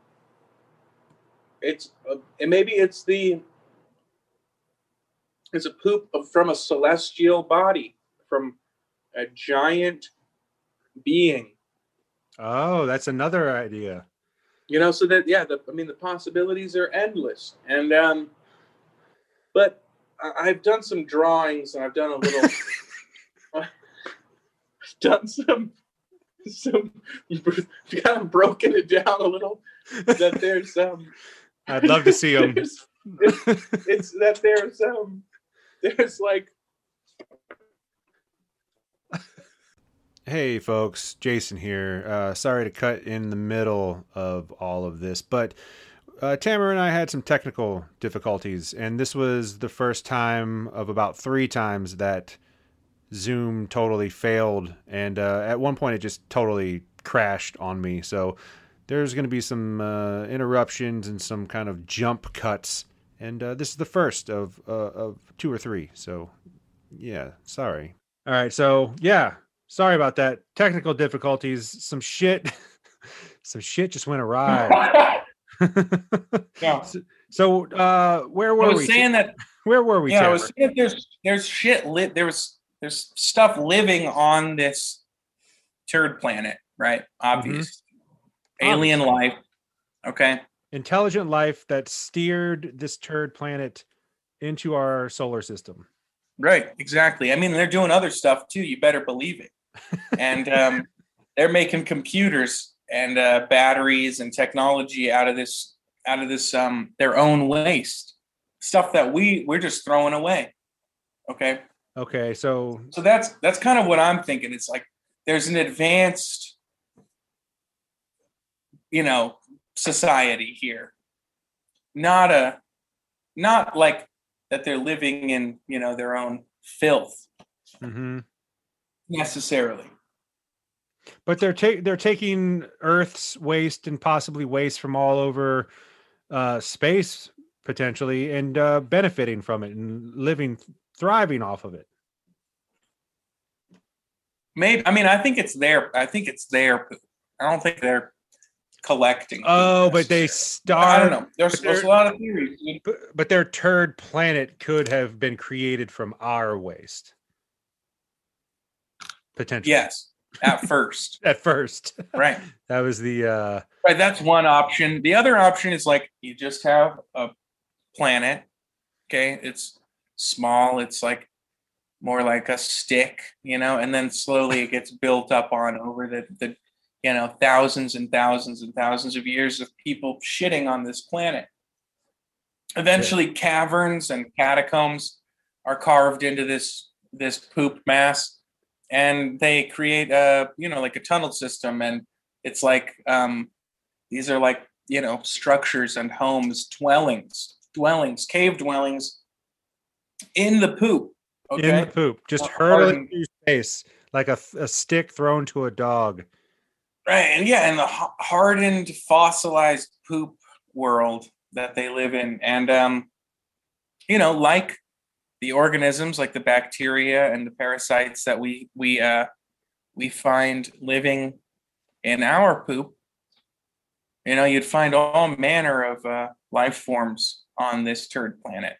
maybe it's a poop from a celestial body, from a giant being. Oh, that's another idea. You know, so that the possibilities are endless. And but I've done some drawings, and I've done a little I've done some kind of broken it down a little, that there's I'd love to see them. It's that there's like, hey folks, Jason here. Sorry to cut in the middle of all of this, but Tamara and I had some technical difficulties, and this was the first time of about 3 times that Zoom totally failed, and at one point it just totally crashed on me. So there's going to be some interruptions and some kind of jump cuts, and this is the first of 2 or 3. So yeah, sorry. All right, so yeah, sorry about that. Technical difficulties. Some shit just went awry. Yeah. So where were we? I was saying that Where were we, Yeah, I was Tamara? saying that there's shit lit. There's stuff living on this turd planet, right? Obvious. Alien Obviously. life. Okay. Intelligent life that steered this turd planet into our solar system. Right. Exactly. I mean, they're doing other stuff too. You better believe it. And they're making computers and batteries and technology out of this their own waste stuff that we're just throwing away. Okay. Okay, so That's kind of what I'm thinking. It's like there's an advanced, society here. Not like that they're living in, their own filth necessarily. but they're taking Earth's waste and possibly waste from all over space potentially, and benefiting from it and thriving off of it. Maybe. I mean, I think it's their poop. I don't think they're collecting. Oh, but they start. I don't know. There's a lot of theories. But their turd planet could have been created from our waste. Potentially. Yes, at first. At first. Right. That was the right. That's one option. The other option is like you just have a planet. Okay, it's small. It's like more like a stick, and then slowly it gets built up on over the thousands and thousands and thousands of years of people shitting on this planet. Eventually, caverns and catacombs are carved into this poop mass, and they create like a tunnel system, and it's like these are like structures and homes, dwellings, cave dwellings in the poop. Okay? In the poop, just hurtling through space like a stick thrown to a dog. Right, and in the hardened, fossilized poop world that they live in, and like the organisms, like the bacteria and the parasites that we find living in our poop, you'd find all manner of life forms on this turd planet,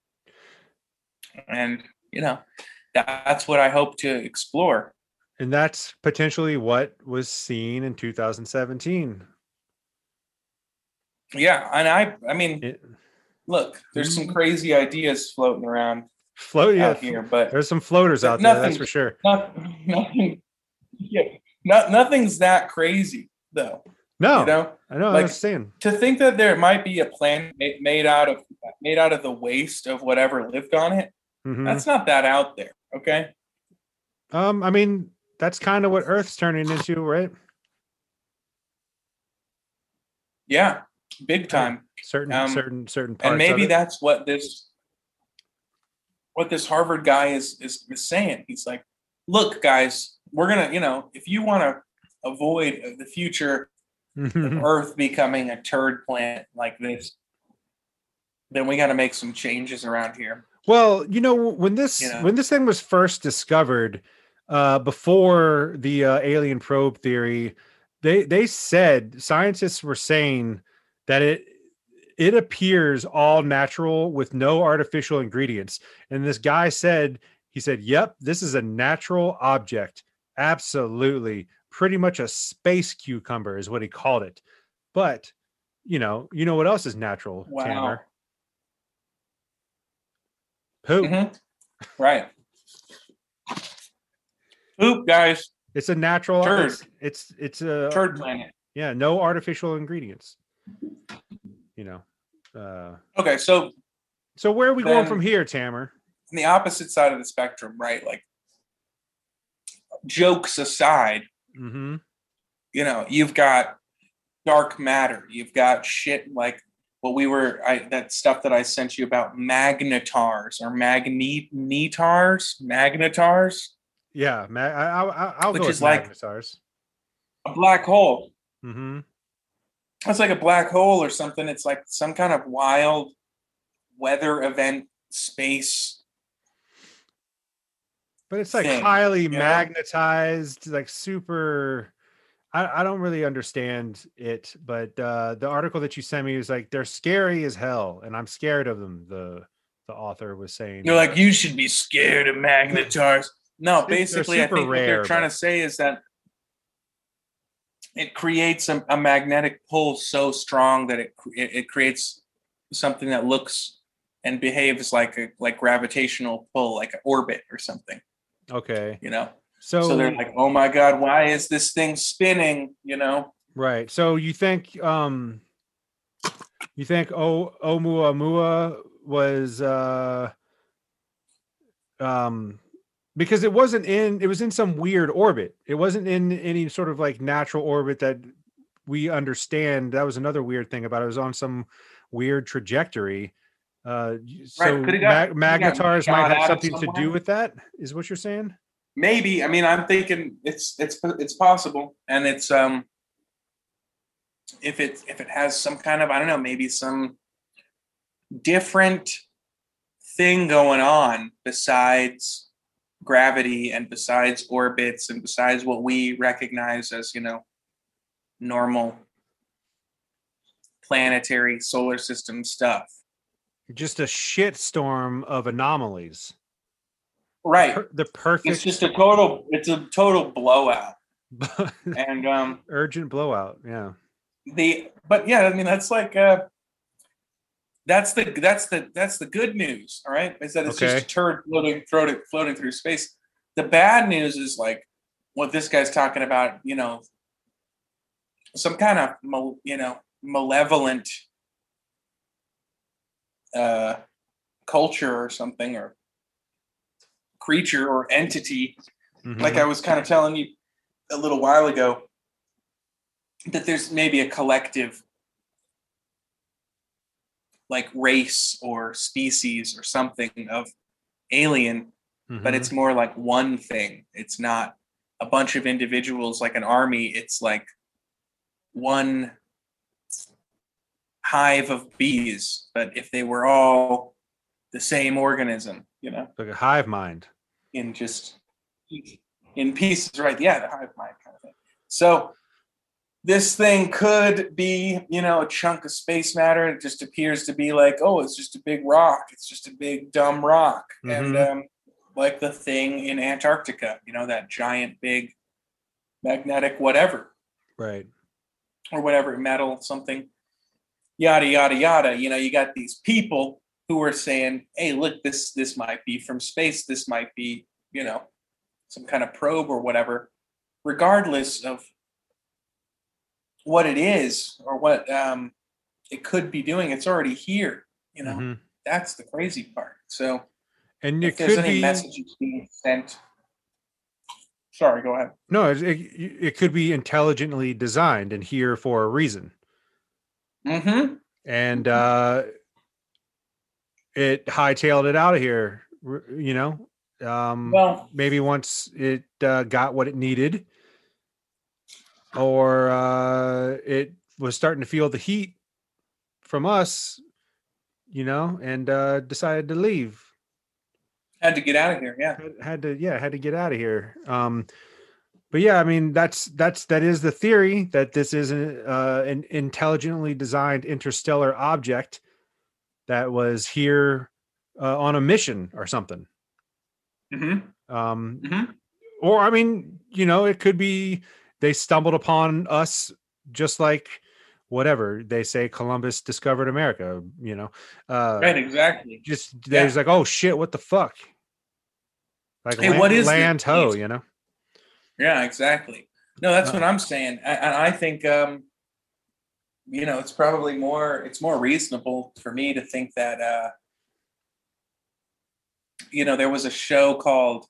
and that's what I hope to explore. And that's potentially what was seen in 2017. Yeah, and I mean, look, there's some crazy ideas floating around out here, but there's some floaters out there, that's for sure. Nothing's that crazy, though. No, I know. Like, I'm saying to think that there might be a planet made out of the waste of whatever lived on it. That's not that out there, okay? I mean, that's kind of what Earth's turning into, right? Yeah, big time. Certain parts. And maybe that's what this Harvard guy is saying. He's like, look, guys, we're gonna, if you want to avoid the future of Earth becoming a turd planet like this, then we got to make some changes around here. Well, when this thing was first discovered, before the alien probe theory, they said, scientists were saying that it appears all natural with no artificial ingredients. And this guy said, yep, this is a natural object. Absolutely. Pretty much a space cucumber is what he called it. But, you know what else is natural, wow. Tanner? Poop. Right. Poop, guys. It's a natural turd. It's a turd planet. Yeah, no artificial ingredients. Okay, so where are we going from here, Tammer? On the opposite side of the spectrum, right? Like, jokes aside, you've got dark matter. You've got shit like that stuff that I sent you about magnetars or magnetars. Yeah, I'll go with magnetars. Like a black hole. It's like a black hole or something. It's like some kind of wild weather event space. But it's like highly magnetized, like super. I don't really understand it, but the article that you sent me was like, they're scary as hell, and I'm scared of them. The the author was saying. They're like, you should be scared of magnetars. No, basically, I super think what they're rare, trying but- to say is that it creates a magnetic pull so strong that it creates something that looks and behaves like gravitational pull, like an orbit or something. Okay. You know. So they're like, oh my God, why is this thing spinning? You know. Right. So you think Oumuamua was because it was in some weird orbit. It wasn't in any sort of like natural orbit that we understand. That was another weird thing about it. It was on some weird trajectory. So magnetars might have something to do with that, is what you're saying? Maybe. I mean, I'm thinking it's possible, and it's if it has some kind of, I don't know, maybe some different thing going on besides gravity and besides orbits and besides what we recognize as, you know, normal planetary solar system stuff. Just a shitstorm of anomalies. Right. The perfect. It's just a total blowout. And urgent blowout. Yeah. But yeah, I mean, that's like that's the good news. All right, is that it's just a turd floating through space. The bad news is like what this guy's talking about. You know, some kind of malevolent culture or something, or creature or entity. Mm-hmm. Like I was kind of telling you a little while ago, that there's maybe a collective like race or species or something of alien, but it's more like one thing. It's not a bunch of individuals like an army. It's like one hive of bees, but if they were all the same organism, you know, like a hive mind in pieces, right? Yeah, the hive mind kind of thing. So this thing could be, you know, a chunk of space matter. It just appears to be like, oh, it's just a big rock. It's just a big dumb rock. Mm-hmm. And like the thing in Antarctica, you know, that giant big magnetic whatever. Right. Or whatever, metal, something, yada, yada, yada. You know, you got these people who are saying, hey, look, this might be from space. This might be, you know, some kind of probe or whatever. Regardless of what it is or what it could be doing, it's already here. You know, that's the crazy part. So, and if there's any messages being sent, sorry, go ahead. No, it could be intelligently designed and here for a reason. Mm-hmm. And it hightailed it out of here. You know, well, maybe once it got what it needed. Or it was starting to feel the heat from us, you know, and decided to leave. Had to get out of here, yeah. Had to get out of here. But yeah, I mean, that is the theory, that this is an intelligently designed interstellar object that was here on a mission or something. Or I mean, you know, it could be they stumbled upon us just like whatever they say Columbus discovered America, you know. Right, exactly. Just there's like, oh shit, what the fuck? Like, hey, what is land ho, you know? Yeah, exactly. No, that's what I'm saying. I think you know, it's probably more reasonable for me to think that you know, there was a show called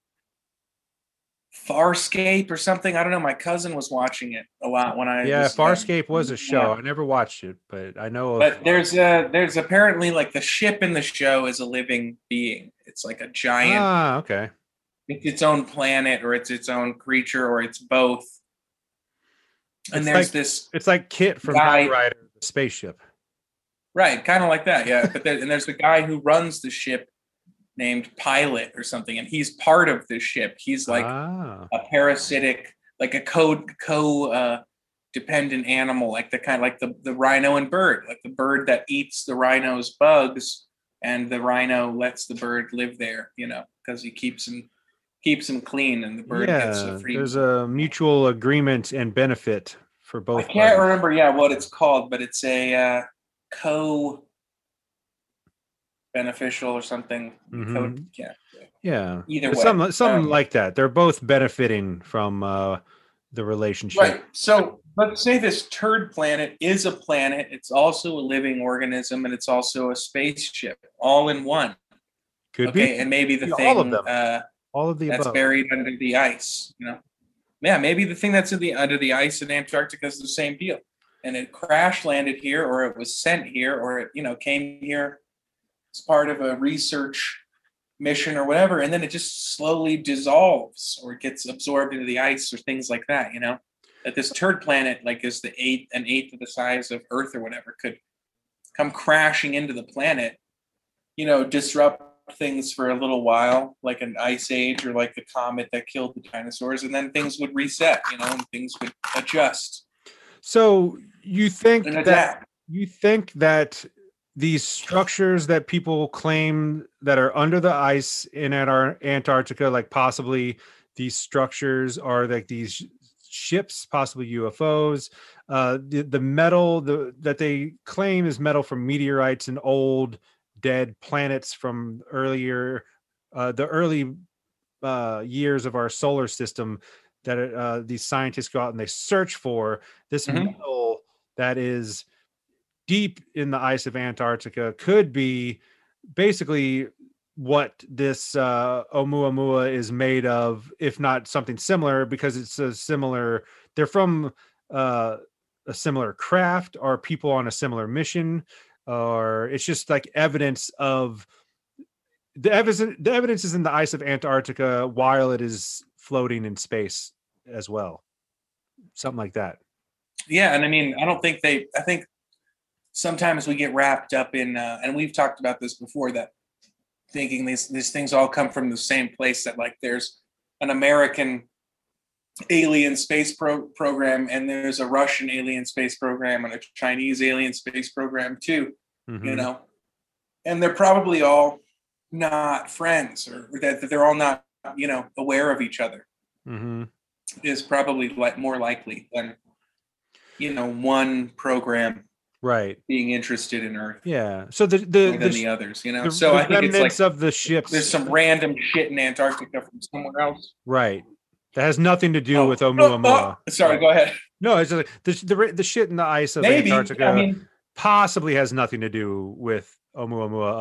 Farscape or something. I don't know. My cousin was watching it a lot when I Farscape was a show. Yeah. I never watched it, but I know. But there's apparently like the ship in the show is a living being. It's like a giant. Ah, okay. It's its own planet, or it's its own creature, or it's both. And it's there's like, this. It's like Kit from Knight Rider, the spaceship. Right, kind of like that, yeah. But there's the guy who runs the ship, named Pilot or something, and he's part of this ship. He's like a parasitic, like a dependent animal, like the kind of like the rhino and bird, like the bird that eats the rhino's bugs and the rhino lets the bird live there, because he keeps him clean, and the bird gets a free. There's a mutual agreement and benefit for both. I can't parties. remember, what it's called, but it's a co-beneficial or something. Mm-hmm. Yeah. Either way, something like that. They're both benefiting from the relationship. Right. So let's say this turd planet is a planet. It's also a living organism, and it's also a spaceship, all in one. Could be. And maybe the thing all of them. All of the that's above. buried under the ice. Yeah, maybe the thing that's under the ice in Antarctica is the same deal, and it crash landed here, or it was sent here, or it came here as part of a research mission or whatever, and then it just slowly dissolves or gets absorbed into the ice or things like that. That this turd planet, like, is an eighth of the size of Earth or whatever, could come crashing into the planet, disrupt things for a little while, like an ice age or like the comet that killed the dinosaurs, and then things would reset, and things would adjust. So you think that these structures that people claim that are under the ice in Antarctica, like possibly these structures are like these ships, possibly UFOs, the metal that they claim is metal from meteorites and old dead planets from earlier, the early years of our solar system, that these scientists go out and they search for this metal that is deep in the ice of Antarctica, could be basically what this Oumuamua is made of, if not something similar, because it's they're from a similar craft, or people on a similar mission, or it's just like evidence of the evidence is in the ice of Antarctica while it is floating in space as well. Something like that. Yeah. And I mean, I think sometimes we get wrapped up in, and we've talked about this before, that thinking these things all come from the same place, that like there's an American alien space program, and there's a Russian alien space program, and a Chinese alien space program too, and they're probably all not friends, or that they're all not, aware of each other, is probably more likely than, one program being interested in Earth. Yeah. So the others, so I think it's like of the ships. There's some random shit in Antarctica from somewhere else. Right. That has nothing to do with Oumuamua. Sorry, go ahead. No, it's like the shit in the ice of Antarctica possibly has nothing to do with Oumuamua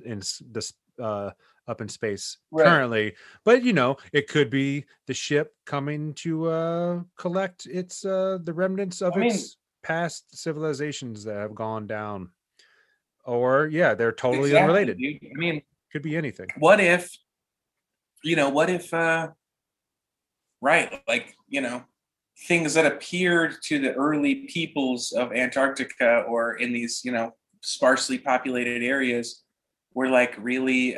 up in space currently, but it could be the ship coming to collect its the remnants of its past civilizations that have gone down, or they're totally unrelated. Dude. I mean, could be anything. What if things that appeared to the early peoples of Antarctica, or in these sparsely populated areas, were like really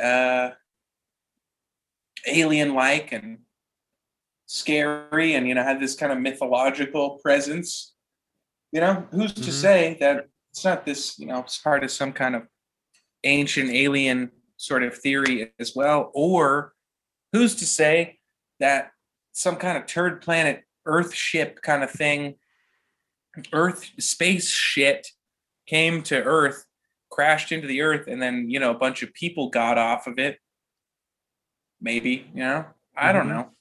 alien-like and scary, and had this kind of mythological presence. Who's to say that it's not this, it's part of some kind of ancient alien sort of theory as well? Or who's to say that some kind of turd planet Earth ship kind of thing, Earth space shit, came to Earth, crashed into the Earth, and then, a bunch of people got off of it. Maybe, I don't know.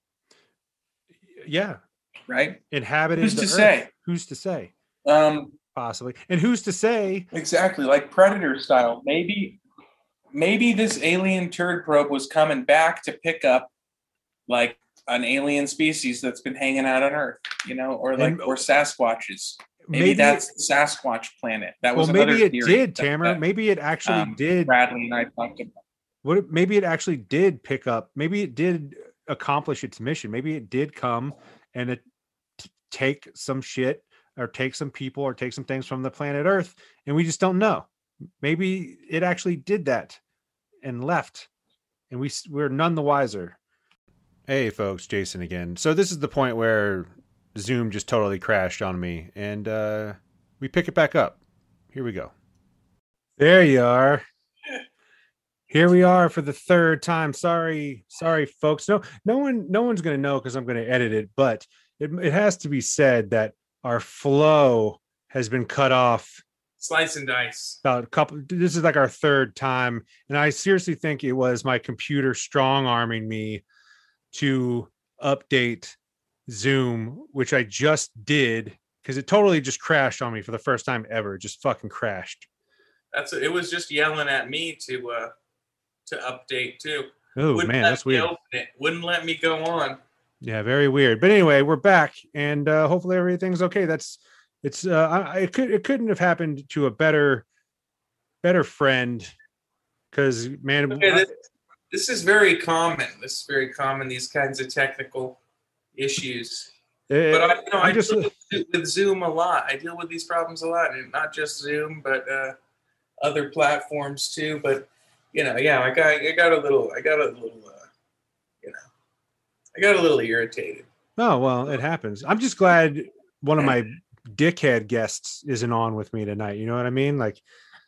Yeah. Right? Inhabited Who's the to Earth. say? Who's to say? Possibly. And who's to say? Exactly, like Predator style. Maybe this alien turd probe was coming back to pick up like an alien species that's been hanging out on Earth, or Sasquatches. Maybe that's the Sasquatch planet. That was another theory. Maybe it did, Tamara. Maybe it actually did. Bradley and I talked about. Maybe it actually did pick up. Maybe it did accomplish its mission. Maybe it did come and take some shit, or take some people, or take some things from the planet Earth, and we just don't know. Maybe it actually did that and left, and we're none the wiser. Hey folks, Jason again. So this is the point where Zoom just totally crashed on me, and we pick it back up. Here we go. There you are. Here we are for the third time. Sorry, folks. No one's gonna know because I'm gonna edit it, but it has to be said that our flow has been cut off. Slice and dice. About a couple. This is like our third time, and I seriously think it was my computer strong arming me to update Zoom, which I just did because it totally just crashed on me for the first time ever. It just fucking crashed. It was just yelling at me to update too. Oh man, that's weird. Wouldn't let me go on. Yeah, very weird. But anyway, we're back, and hopefully everything's okay. It couldn't have happened to a better friend, because man, okay, this is very common. These kinds of technical issues. But I just deal with Zoom a lot. I deal with these problems a lot, and not just Zoom, but other platforms too. But I got a little irritated. Oh well, it happens. I'm just glad one of my dickhead guests isn't on with me tonight. You know what I mean? I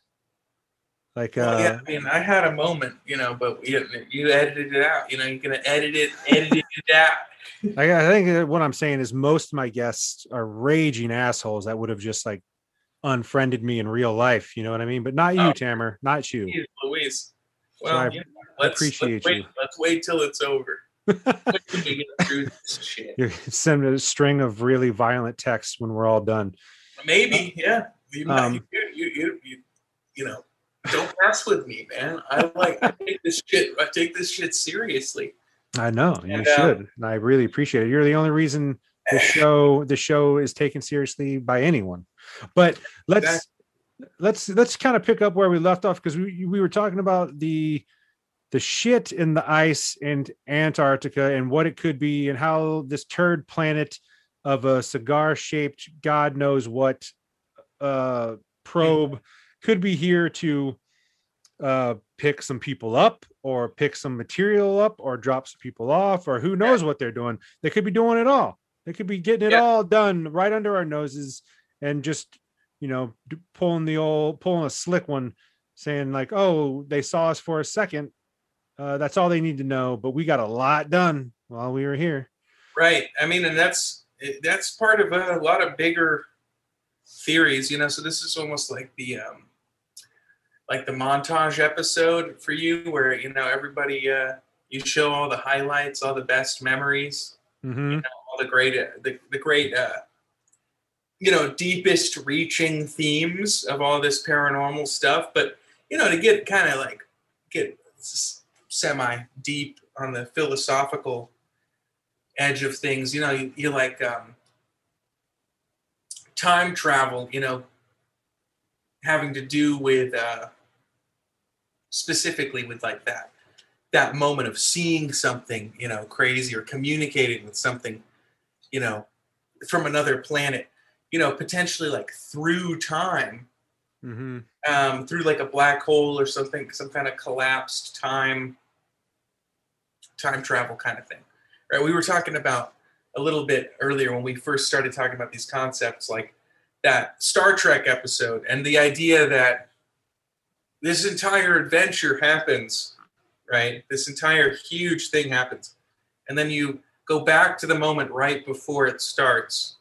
had a moment, but you edited it out. You're gonna edit it out. I think what I'm saying is most of my guests are raging assholes that would have just unfriended me in real life. You know what I mean? But not you, Tamer. Not you. Louise. Well, so I appreciate you. Let's wait till it's over. Get through this shit. You send a string of really violent texts when we're all done. Maybe, yeah. You don't mess with me, man. I take this shit seriously. I know you should, and I really appreciate it. You're the only reason the show is taken seriously by anyone. But let's kind of pick up where we left off, because we were talking about the shit in the ice in Antarctica and what it could be, and how this turd planet of a cigar-shaped God knows what probe could be here to pick some people up, or pick some material up, or drop some people off, or who knows what they're doing. They could be doing it all. They could be getting it all done right under our noses, and just pulling a slick one, saying oh, they saw us for a second. That's all they need to know, but we got a lot done while we were here. Right. I mean, and that's part of a lot of bigger theories, so this is almost like the montage episode for you, where everybody you show all the highlights, all the best memories, all the great deepest reaching themes of all this paranormal stuff. But to get kind of get semi deep on the philosophical edge of things, you like time travel, having to do with specifically with that moment of seeing something crazy, or communicating with something from another planet, potentially through time, through a black hole or something, some kind of collapsed time travel kind of thing, right? We were talking about a little bit earlier when we first started talking about these concepts, like that Star Trek episode, and the idea that this entire adventure happens, right? This entire huge thing happens, and then you go back to the moment right before it starts,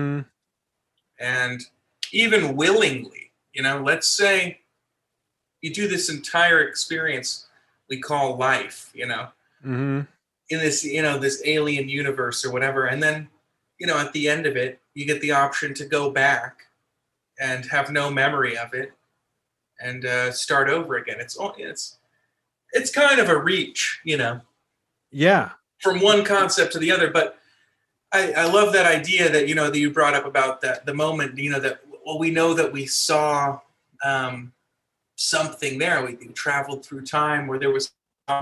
and even willingly, let's say you do this entire experience we call life, in this, this alien universe or whatever. And then, at the end of it, you get the option to go back and have no memory of it and start over again. It's kind of a reach, Yeah. from one concept to the other. But I love that idea that, that you brought up about the moment, that, we know that we saw something there. We traveled through time where there was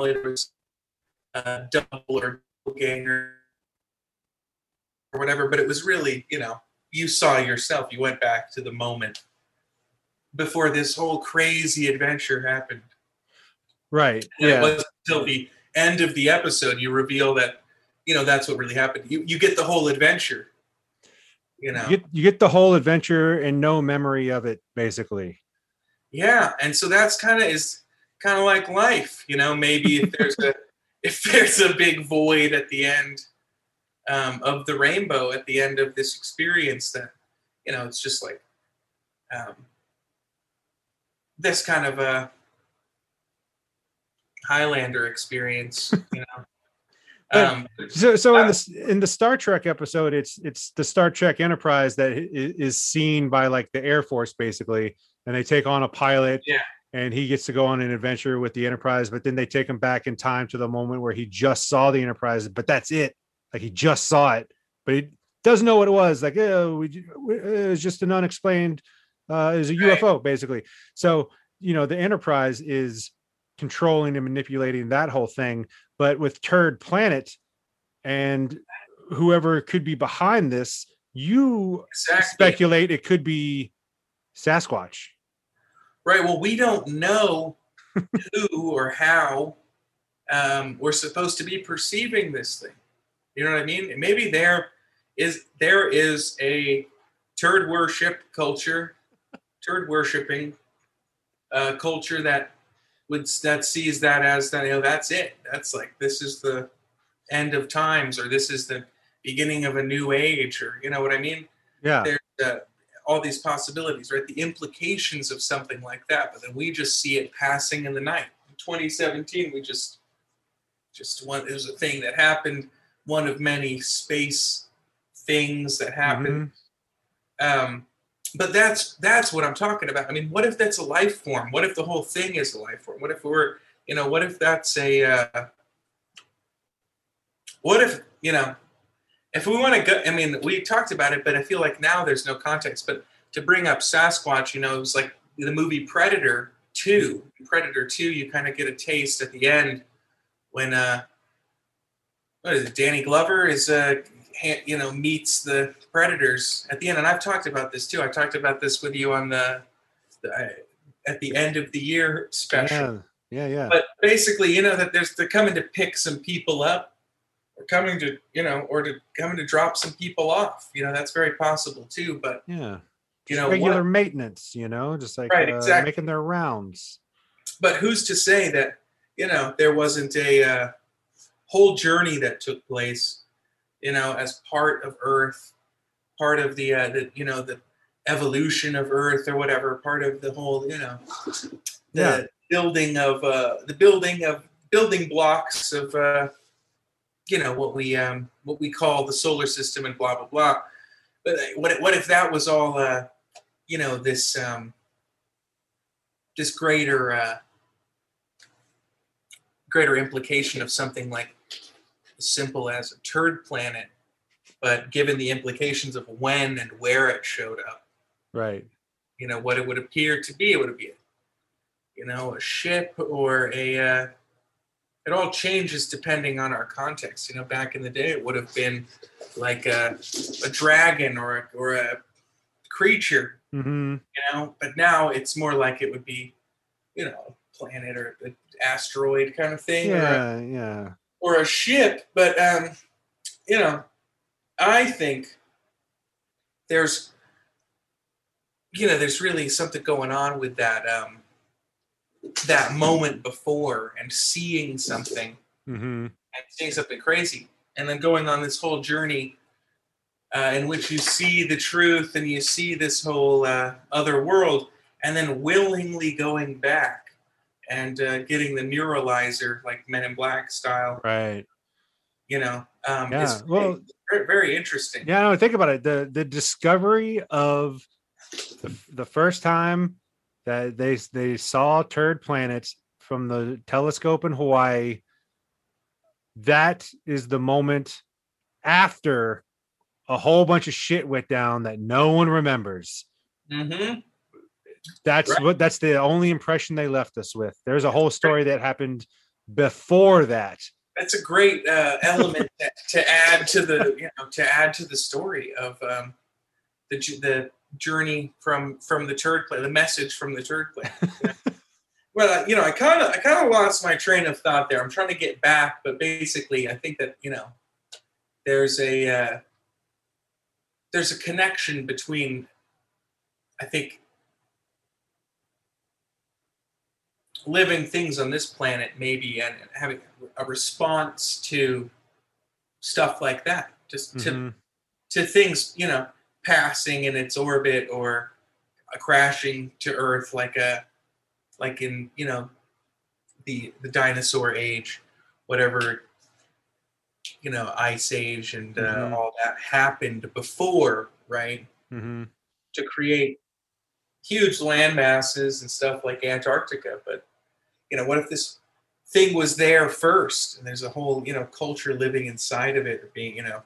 a double or doppelganger or whatever, but it was really, you saw yourself. You went back to the moment before this whole crazy adventure happened. Right. And it wasn't until the end of the episode you reveal that, that's what really happened. You get the whole adventure. You get the whole adventure and no memory of it, basically. Yeah, and so that's kind of kind of like life, maybe if there's a big void at the end of the rainbow, at the end of this experience, that it's just like this kind of a Highlander experience, So in the Star Trek episode, it's the Star Trek Enterprise that is seen by like the Air Force basically, and they take on a pilot. Yeah. And he gets to go on an adventure with the Enterprise, but then they take him back in time to the moment where he just saw the Enterprise, but that's it. Like he just saw it, but he doesn't know what it was. Like, it was just an unexplained, it was a UFO basically. So, the Enterprise is controlling and manipulating that whole thing. But with Turd Planet and whoever could be behind this, you speculate it could be Sasquatch. Right. Well, we don't know who or how we're supposed to be perceiving this thing. You know what I mean? Maybe there is a turd worship culture, turd worshiping culture that sees that as that that's it. That's like, this is the end of times, or this is the beginning of a new age, or you know what I mean? Yeah. There's all these possibilities, right? The implications of something like that, but then we just see it passing in the night. In 2017, we just it was a thing that happened, one of many space things that happened. Mm-hmm. But that's what I'm talking about. I mean, what if that's a life form? What if the whole thing is a life form? What if what if that's what if, if we want to go, I mean, we talked about it, but I feel like now there's no context. But to bring up Sasquatch, it was like the movie Predator 2. Predator 2, you kind of get a taste at the end when, what is it, Danny Glover is, meets the predators at the end. And I've talked about this too. I talked about this with you on the at the end of the year special. Yeah. But basically, that they're coming to pick some people up. Or coming to, coming to drop some people off. That's very possible too. But yeah, regular maintenance. Just like right, exactly. Making their rounds. But who's to say that there wasn't a whole journey that took place, as part of Earth, part of the the evolution of Earth or whatever, part of the whole the building of building blocks of. What we call the solar system and blah blah blah. But what if that was all this this greater implication of something like as simple as a turd planet, but given the implications of when and where it showed up, right? What it would appear to be. It would be a ship or a it all changes depending on our context. Back in the day, it would have been like a dragon or a creature. Mm-hmm. But now it's more like it would be, a planet or an asteroid kind of thing. Yeah, or a ship. But I think there's really something going on with that. That moment before and seeing something mm-hmm. and seeing something crazy, and then going on this whole journey in which you see the truth and you see this whole other world, and then willingly going back and getting the neuralizer like Men in Black style, right? It's very, very interesting. Yeah, no, think about it. The discovery of the first time that they saw turd planets from the telescope in Hawaii. That is the moment after a whole bunch of shit went down that no one remembers. Mm-hmm. That's the only impression they left us with. There's a whole story that happened before that. That's a great element to add to the story of the journey from the turd planet, the message from the turd planet. Well, I kind of lost my train of thought there. I'm trying to get back, but basically, I think that there's a connection between, I think, living things on this planet maybe and having a response to stuff like that, just to things, you know, passing in its orbit or crashing to Earth like in, you know, the dinosaur age, whatever, you know, ice age and all that happened before, right? To create huge land masses and stuff like Antarctica. But, you know, what if this thing was there first and there's a whole, you know, culture living inside of it or being, you know,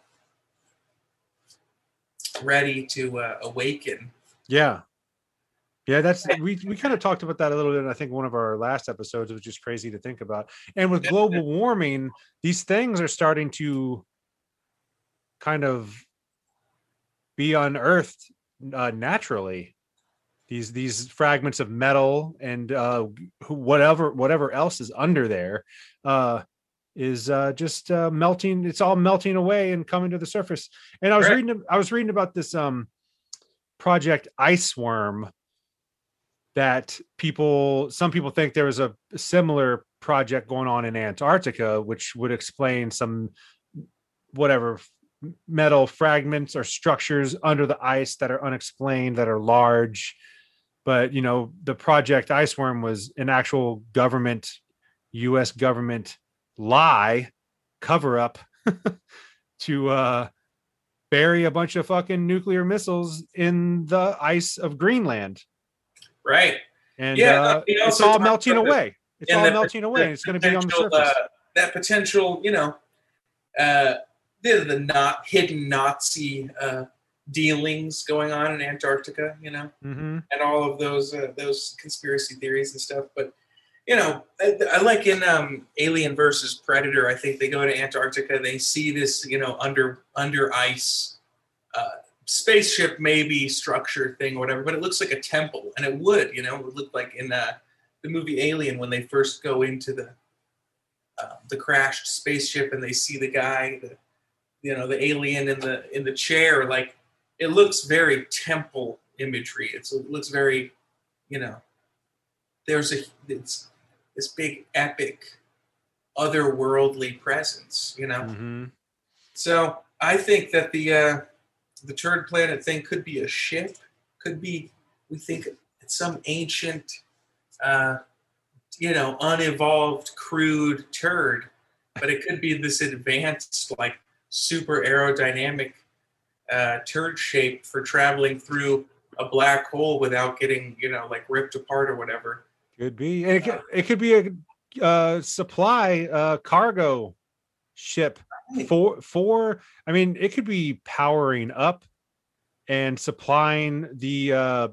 ready to awaken? Yeah. That's we kind of talked about that a little bit in, I think, one of our last episodes, which is crazy to think about. And with global warming, these things are starting to kind of be unearthed naturally. These fragments of metal and whatever else is under there is just melting. It's all melting away and coming to the surface. And I was reading about this project Iceworm that some people think there was a similar project going on in Antarctica, which would explain some whatever metal fragments or structures under the ice that are unexplained, that are large. But, you know, the project Iceworm was an actual U.S. government lie, cover up to bury a bunch of fucking nuclear missiles in the ice of Greenland. Right. And it's all melting away. It's all melting away. And it's going to be on the surface. That potential, you know, the not hidden Nazi dealings going on in Antarctica, you know, and all of those conspiracy theories and stuff. But, you know, I like in Alien versus Predator, I think they go to Antarctica, they see this, you know, under ice spaceship maybe structure thing or whatever, but it looks like a temple, and it would look like in the movie Alien when they first go into the crashed spaceship and they see the guy, the alien in the chair. Like, it looks very temple imagery. It looks very, you know, it's this big epic otherworldly presence, you know. So I think that the Turd Planet thing could be a ship, could be, we think it's some ancient, you know, unevolved, crude turd, but it could be this advanced, like, super aerodynamic turd shape for traveling through a black hole without getting, you know, like ripped apart or whatever. Could be. And it could be a supply cargo ship. For I mean, it could be powering up and supplying the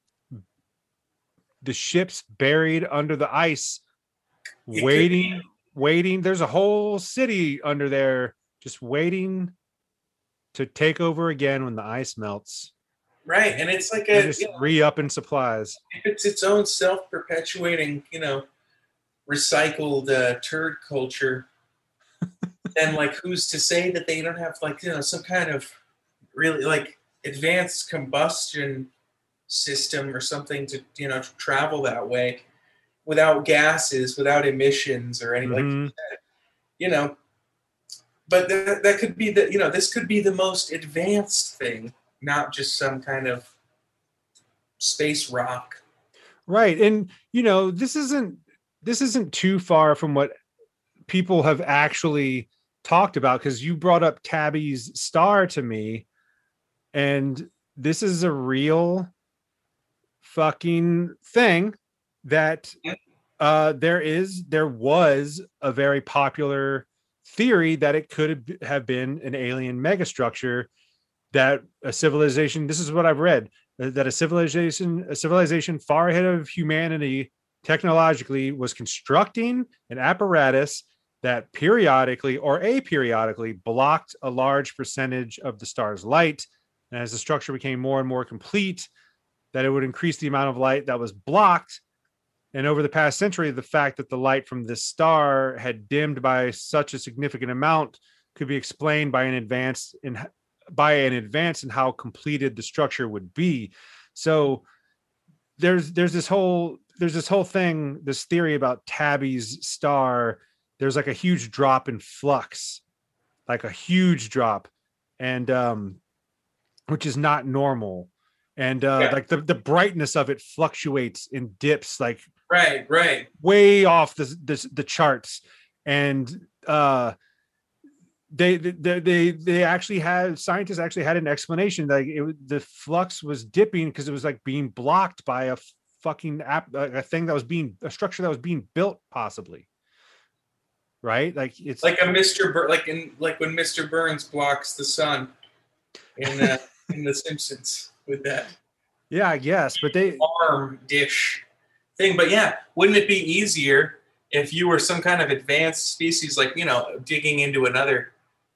ships buried under the ice, waiting. There's a whole city under there just waiting to take over again when the ice melts. Right, and it's like re-up in supplies. It's its own self-perpetuating, you know, recycled turd culture. And, like, who's to say that they don't have, like, you know, some kind of really, like, advanced combustion system or something to, you know, travel that way without gases, without emissions or anything like that, you know. But that could be you know, this could be the most advanced thing, not just some kind of space rock. Right. And, you know, this isn't too far from what people have actually talked about, because you brought up Tabby's star to me, and this is a real fucking thing that there was a very popular theory that it could have been an alien megastructure, that a civilization, this is what I've read, that a civilization far ahead of humanity technologically was constructing an apparatus that periodically or aperiodically blocked a large percentage of the star's light. And as the structure became more and more complete, that it would increase the amount of light that was blocked. And over the past century, the fact that the light from this star had dimmed by such a significant amount could be explained by an advance in how completed the structure would be. So there's this whole there's this whole thing, this theory about Tabby's star. There's like a huge drop in flux, like a huge drop, and which is not normal. And like the brightness of it fluctuates and dips like Right. way off the charts. And they actually had, scientists actually had an explanation, like the flux was dipping because it was like being blocked by a fucking a thing that was being, a structure that was being built, possibly. Right? Like it's like a like when Mr. Burns blocks the sun in The Simpsons with that. Yeah, I guess, but they arm dish thing. But yeah, wouldn't it be easier if you were some kind of advanced species, like, digging into another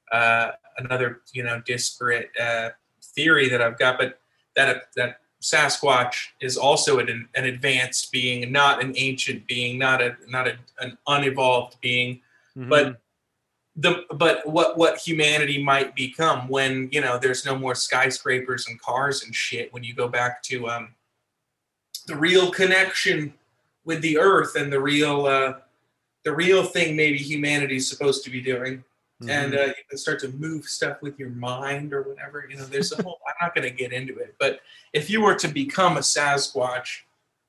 disparate theory that I've got, but that Sasquatch is also an advanced being, not an ancient being, not an unevolved being, but what humanity might become when there's no more skyscrapers and cars and shit, when you go back to the real connection with the earth and the real thing maybe humanity's supposed to be doing. And you can start to move stuff with your mind or whatever. There's a whole, I'm not going to get into it, but if you were to become a Sasquatch,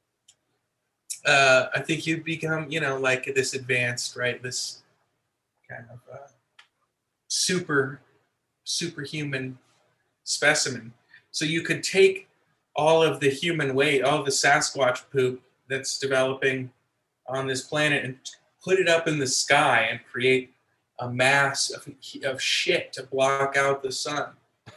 I think you'd become, like this advanced, right? This kind of superhuman specimen. So you could take all of the human weight, all of the Sasquatch poop that's developing on this planet, and put it up in the sky and create a mass of shit to block out the sun.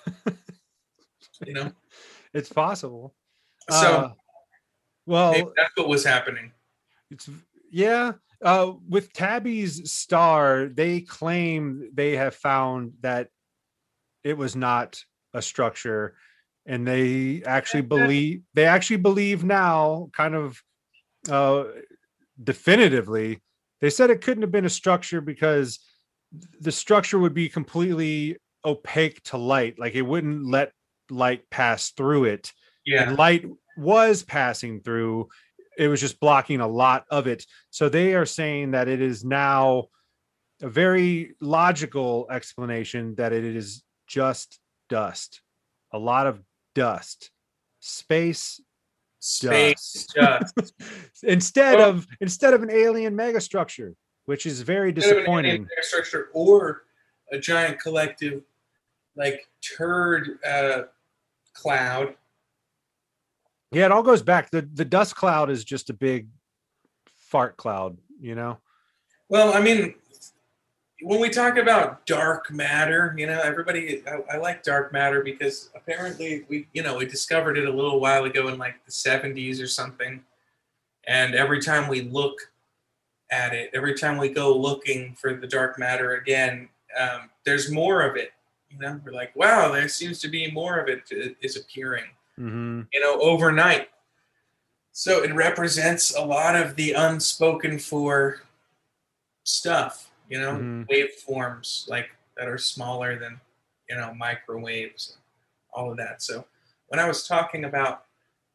It's possible. So well, maybe that's what was happening. It's with Tabby's star, they claim they have found that it was not a structure, and they actually believe now, kind of definitively. They said it couldn't have been a structure because the structure would be completely opaque to light, like it wouldn't let light pass through it. And light was passing through, it was just blocking a lot of it. So they are saying that it is now a very logical explanation that it is just dust, a lot of dust, space dust. instead of an alien megastructure, which is very disappointing. Megastructure or a giant collective like turd cloud. Yeah, it all goes back. The dust cloud is just a big fart cloud, Well, I mean, when we talk about dark matter, everybody, I like dark matter because apparently we discovered it a little while ago in like the 70s or something. And every time we look at it, every time we go looking for the dark matter again, there's more of it. We're like, wow, there seems to be more of it is appearing, overnight. So it represents a lot of the unspoken for stuff, waveforms like that are smaller than, microwaves, all of that. So when I was talking about,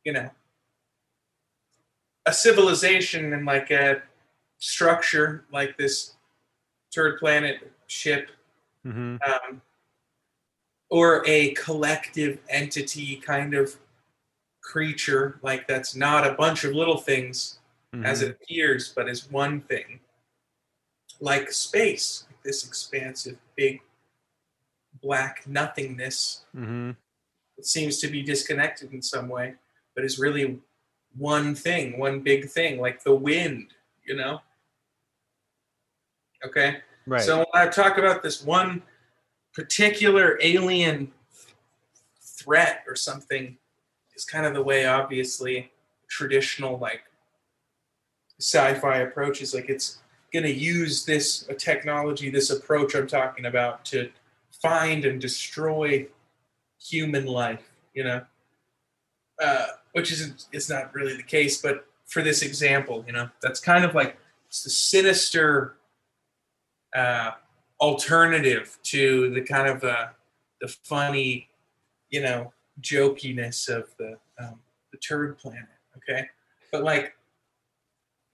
a civilization and like a structure like this turd planet ship, or a collective entity kind of creature, like that's not a bunch of little things as it appears, but is one thing, like space, like this expansive big black nothingness. It seems to be disconnected in some way, but is really one thing, one big thing, like the wind, Okay. Right. So when I talk about this one particular alien threat or something, is kind of the way, obviously, traditional like sci-fi approach is, like it's going to use this technology, this approach I'm talking about, to find and destroy human life, which it's not really the case, but for this example, that's kind of like it's the sinister alternative to the kind of the funny, jokiness of the turd planet. Okay, but like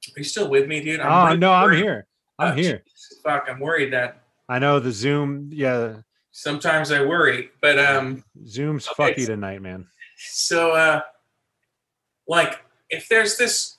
Are you still with me, dude? Oh really no, I'm worried. here. I'm here. Jesus, fuck, I'm worried that I know the Zoom. Yeah, sometimes I worry, but Zoom's okay, fucky tonight, man. so like if there's this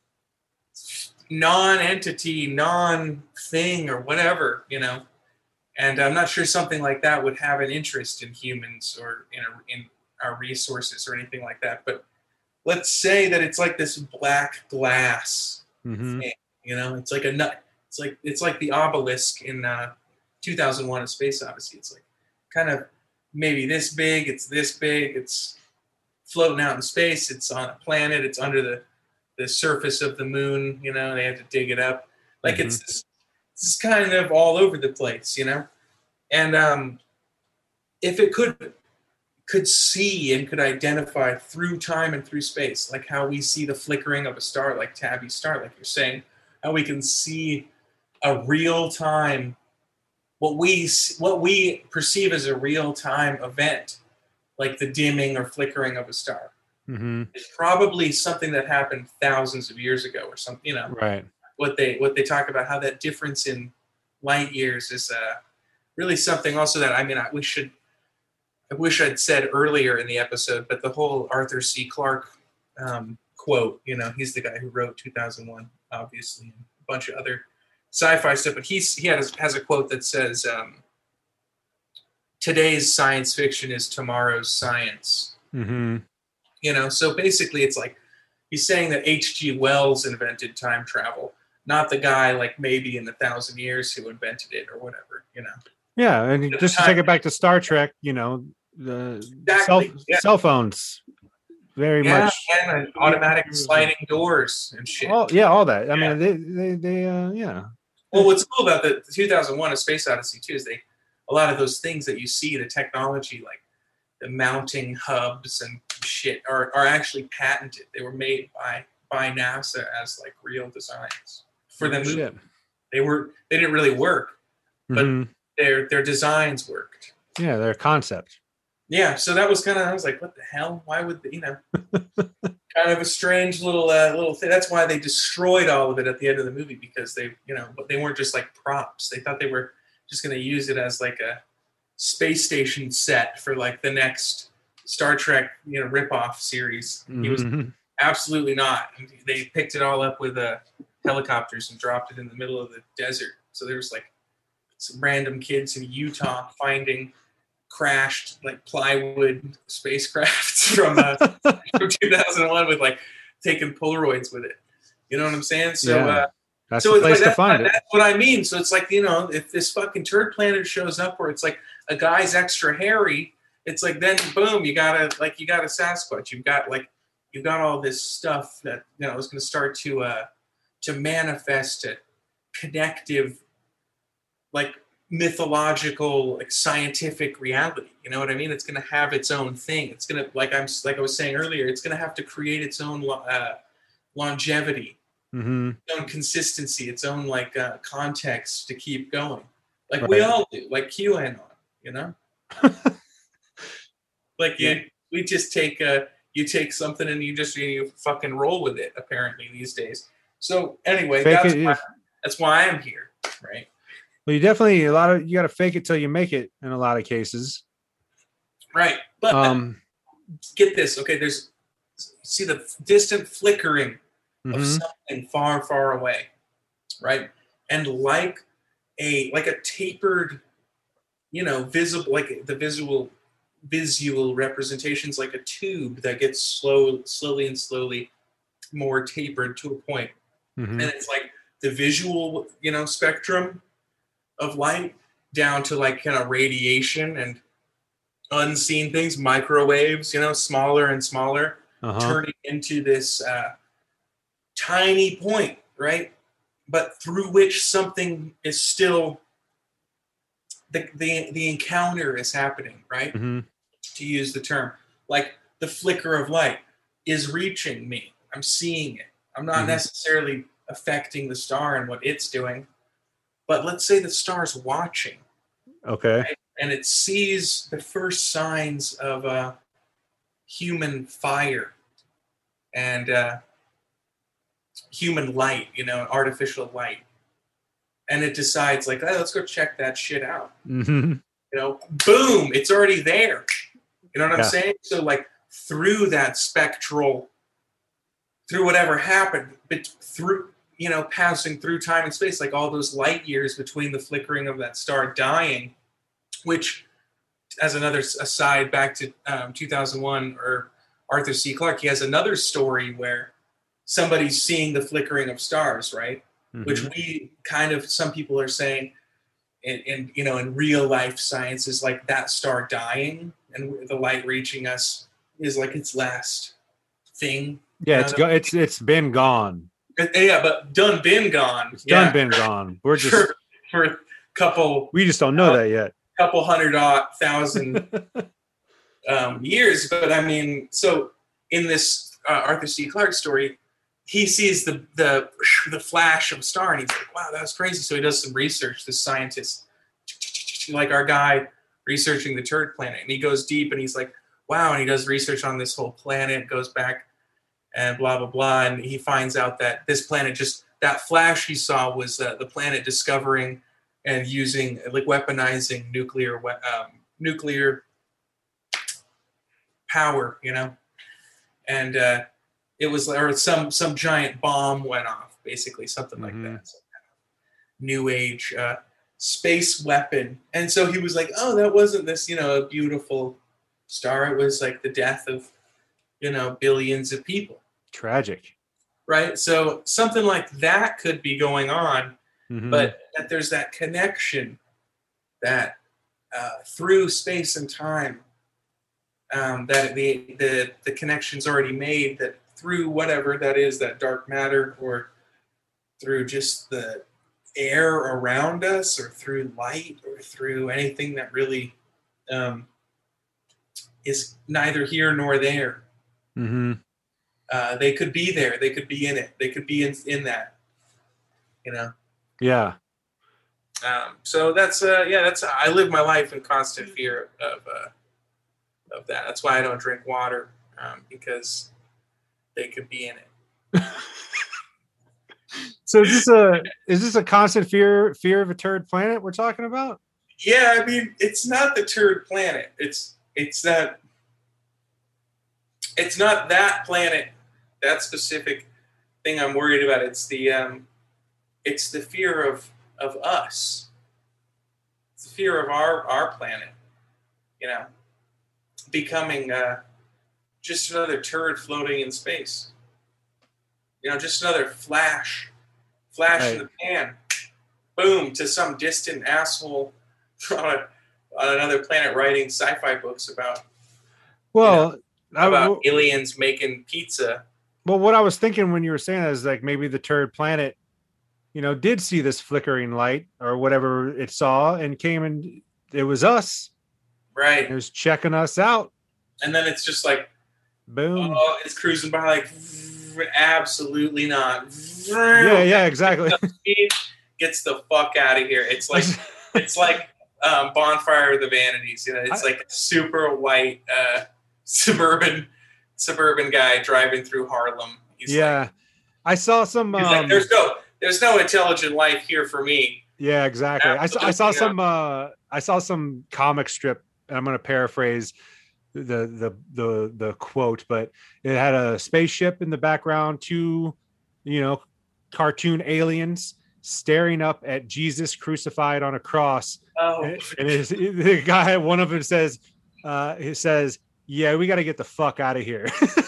non-entity, non-thing or whatever, and I'm not sure something like that would have an interest in humans or in our resources or anything like that. But let's say that it's like this black glass Mm-hmm. thing, it's like a nut. It's like the obelisk in 2001: A Space Odyssey. It's like kind of maybe this big. It's this big. It's floating out in space. It's on a planet. It's under the surface of the moon. They had to dig it up. Like Mm-hmm. it's kind of all over the place. And if it could see and could identify through time and through space, like how we see the flickering of a star, like Tabby's star, like you're saying, how we can see a real time, what we perceive as a real time event, like the dimming or flickering of a star. Mm-hmm. It's probably something that happened thousands of years ago or something. Right. What they talk about, how that difference in light years is really something also that I wish I'd said earlier in the episode, but the whole Arthur C. Clarke quote, he's the guy who wrote 2001, obviously, and a bunch of other sci-fi stuff. But he has a quote that says, "Today's science fiction is tomorrow's science." Mm-hmm. So basically, it's like he's saying that H.G. Wells invented time travel, not the guy like maybe in 1,000 years who invented it or whatever. Yeah, and just to take it back to Star Trek, the Exactly. cell phones, very much. And automatic sliding doors and shit. All that. I mean, they yeah. Well, what's cool about the 2001: A Space Odyssey too is a lot of those things that you see, the technology, like the mounting hubs and shit, are actually patented. They were made by NASA as like real designs for the movie. Shit. They didn't really work, but Mm-hmm. their designs worked. Yeah, their concept. Yeah, so that was I was like, what the hell? Why would kind of a strange little thing. That's why they destroyed all of it at the end of the movie, because they weren't just like props. They thought they were just going to use it as like a space station set for like the next Star Trek, rip-off series. Mm-hmm. He was absolutely not. They picked it all up with helicopters and dropped it in the middle of the desert. So there was like some random kids in Utah finding crashed like plywood spacecrafts from 2001 with like taking Polaroids with it. You know what I'm saying? So yeah. That's so the place to find it. That's what I mean. So it's like, if this fucking turd planet shows up where it's like a guy's extra hairy, it's like, then boom, you got a Sasquatch. You've got all this stuff that is going to start to manifest a connective, like mythological, like scientific reality. You know what I mean? It's going to have its own thing. It's going to, like I was saying earlier, it's going to have to create its own longevity, Mm-hmm. its own consistency, its own like context to keep going, like Right. we all do, like QAnon. Like we just take you take something and you fucking roll with it. Apparently these days. So anyway, that's why I'm here, right? Well, you definitely you got to fake it till you make it in a lot of cases. Right. But get this, okay? See the distant flickering mm-hmm. of something far, far away, right? And like a tapered, visible, like the visual representations, like a tube that gets slowly more tapered to a point. Mm-hmm. And it's like the visual, spectrum of light down to like kind of radiation and unseen things, microwaves, smaller and smaller, turning into this tiny point, right? But through which something is still the encounter is happening, right? Mm-hmm. To use the term, like the flicker of light is reaching me. I'm seeing it. I'm not necessarily affecting the star and what it's doing, but let's say the star's watching. Okay. Right? And it sees the first signs of human fire and human light, artificial light. And it decides like, hey, let's go check that shit out. Mm-hmm. Boom, it's already there. You know what I'm Yeah. saying? So like through that spectral, through whatever happened, but through, passing through time and space, like all those light years between the flickering of that star dying, which, as another aside, back to 2001 or Arthur C. Clarke, he has another story where somebody's seeing the flickering of stars, right? Mm-hmm. Which we kind of, some people are saying in real life science is like that star dying and the light reaching us is like its last thing. Yeah, it's been gone. Yeah, but been gone. It's done been gone. We're just for a couple. We just don't know that yet. Couple 100,000 years, but I mean, so in this Arthur C. Clarke story, he sees the flash of a star, and he's like, "Wow, that's crazy!" So he does some research. This scientist, like our guy researching the turd planet, and he goes deep, and he's like, "Wow!" And he does research on this whole planet, goes back, and blah blah blah, and he finds out that this planet, just that flash he saw was the planet discovering and using, like, weaponizing nuclear power, and it was, or some giant bomb went off, basically, something like that. Some kind of new age space weapon. And so he was like, "Oh, that wasn't this, a beautiful star. It was like the death of, billions of people." Tragic. Right? So something like that could be going on, but that there's that connection that through space and time, that the connection's already made, that through whatever that is, that dark matter, or through just the air around us, or through light, or through anything that really is neither here nor there. Mm-hmm. They could be there. They could be in it. They could be in that. Yeah. So that's I live my life in constant fear of that. That's why I don't drink water, because they could be in it. So is this a constant fear of a turd planet we're talking about? Yeah, I mean, it's not the turd planet. It's not that planet, that specific thing I'm worried about. It's the fear of us. It's the fear of our planet, becoming just another turd floating in space. Just another flash in the pan. Boom, to some distant asshole on another planet writing sci-fi books about aliens making pizza. Well, what I was thinking when you were saying that is like maybe the turd planet, did see this flickering light or whatever it saw and came, and it was us. Right. It was checking us out. And then it's just like, boom. Oh, it's cruising by like, absolutely not. Yeah, exactly. Gets the fuck out of here. It's like Bonfire of the Vanities. It's like a super white suburban guy driving through Harlem. I saw some. He's like, there's no intelligent life here for me. Yeah, exactly. I saw some comic strip, and I'm going to paraphrase the quote, but it had a spaceship in the background, two, cartoon aliens staring up at Jesus crucified on a cross. Oh. And the guy, one of them says, he says, "Yeah, we got to get the fuck out of here."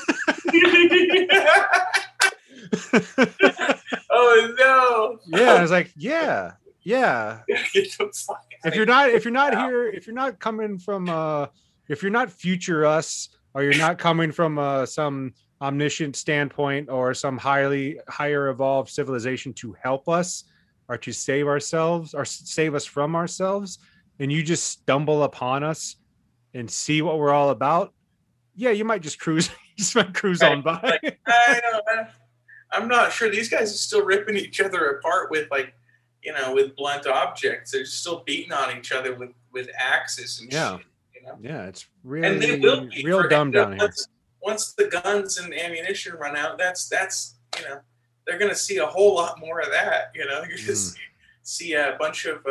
Oh no! Yeah, I was like, yeah. Get the fuck out If you're not here, if you're not coming from, if you're not future us, or you're not coming from some omniscient standpoint or some higher evolved civilization to help us or to save ourselves or save us from ourselves, and you just stumble upon us and see what we're all about, yeah, you might just cruise on by. Like, I'm not sure. These guys are still ripping each other apart with with blunt objects. They're still beating on each other with axes and shit. Yeah, it's really, and they will be real dumb down here. Once the guns and ammunition run out, that's they're gonna see a whole lot more of that. You know, you're just see a bunch of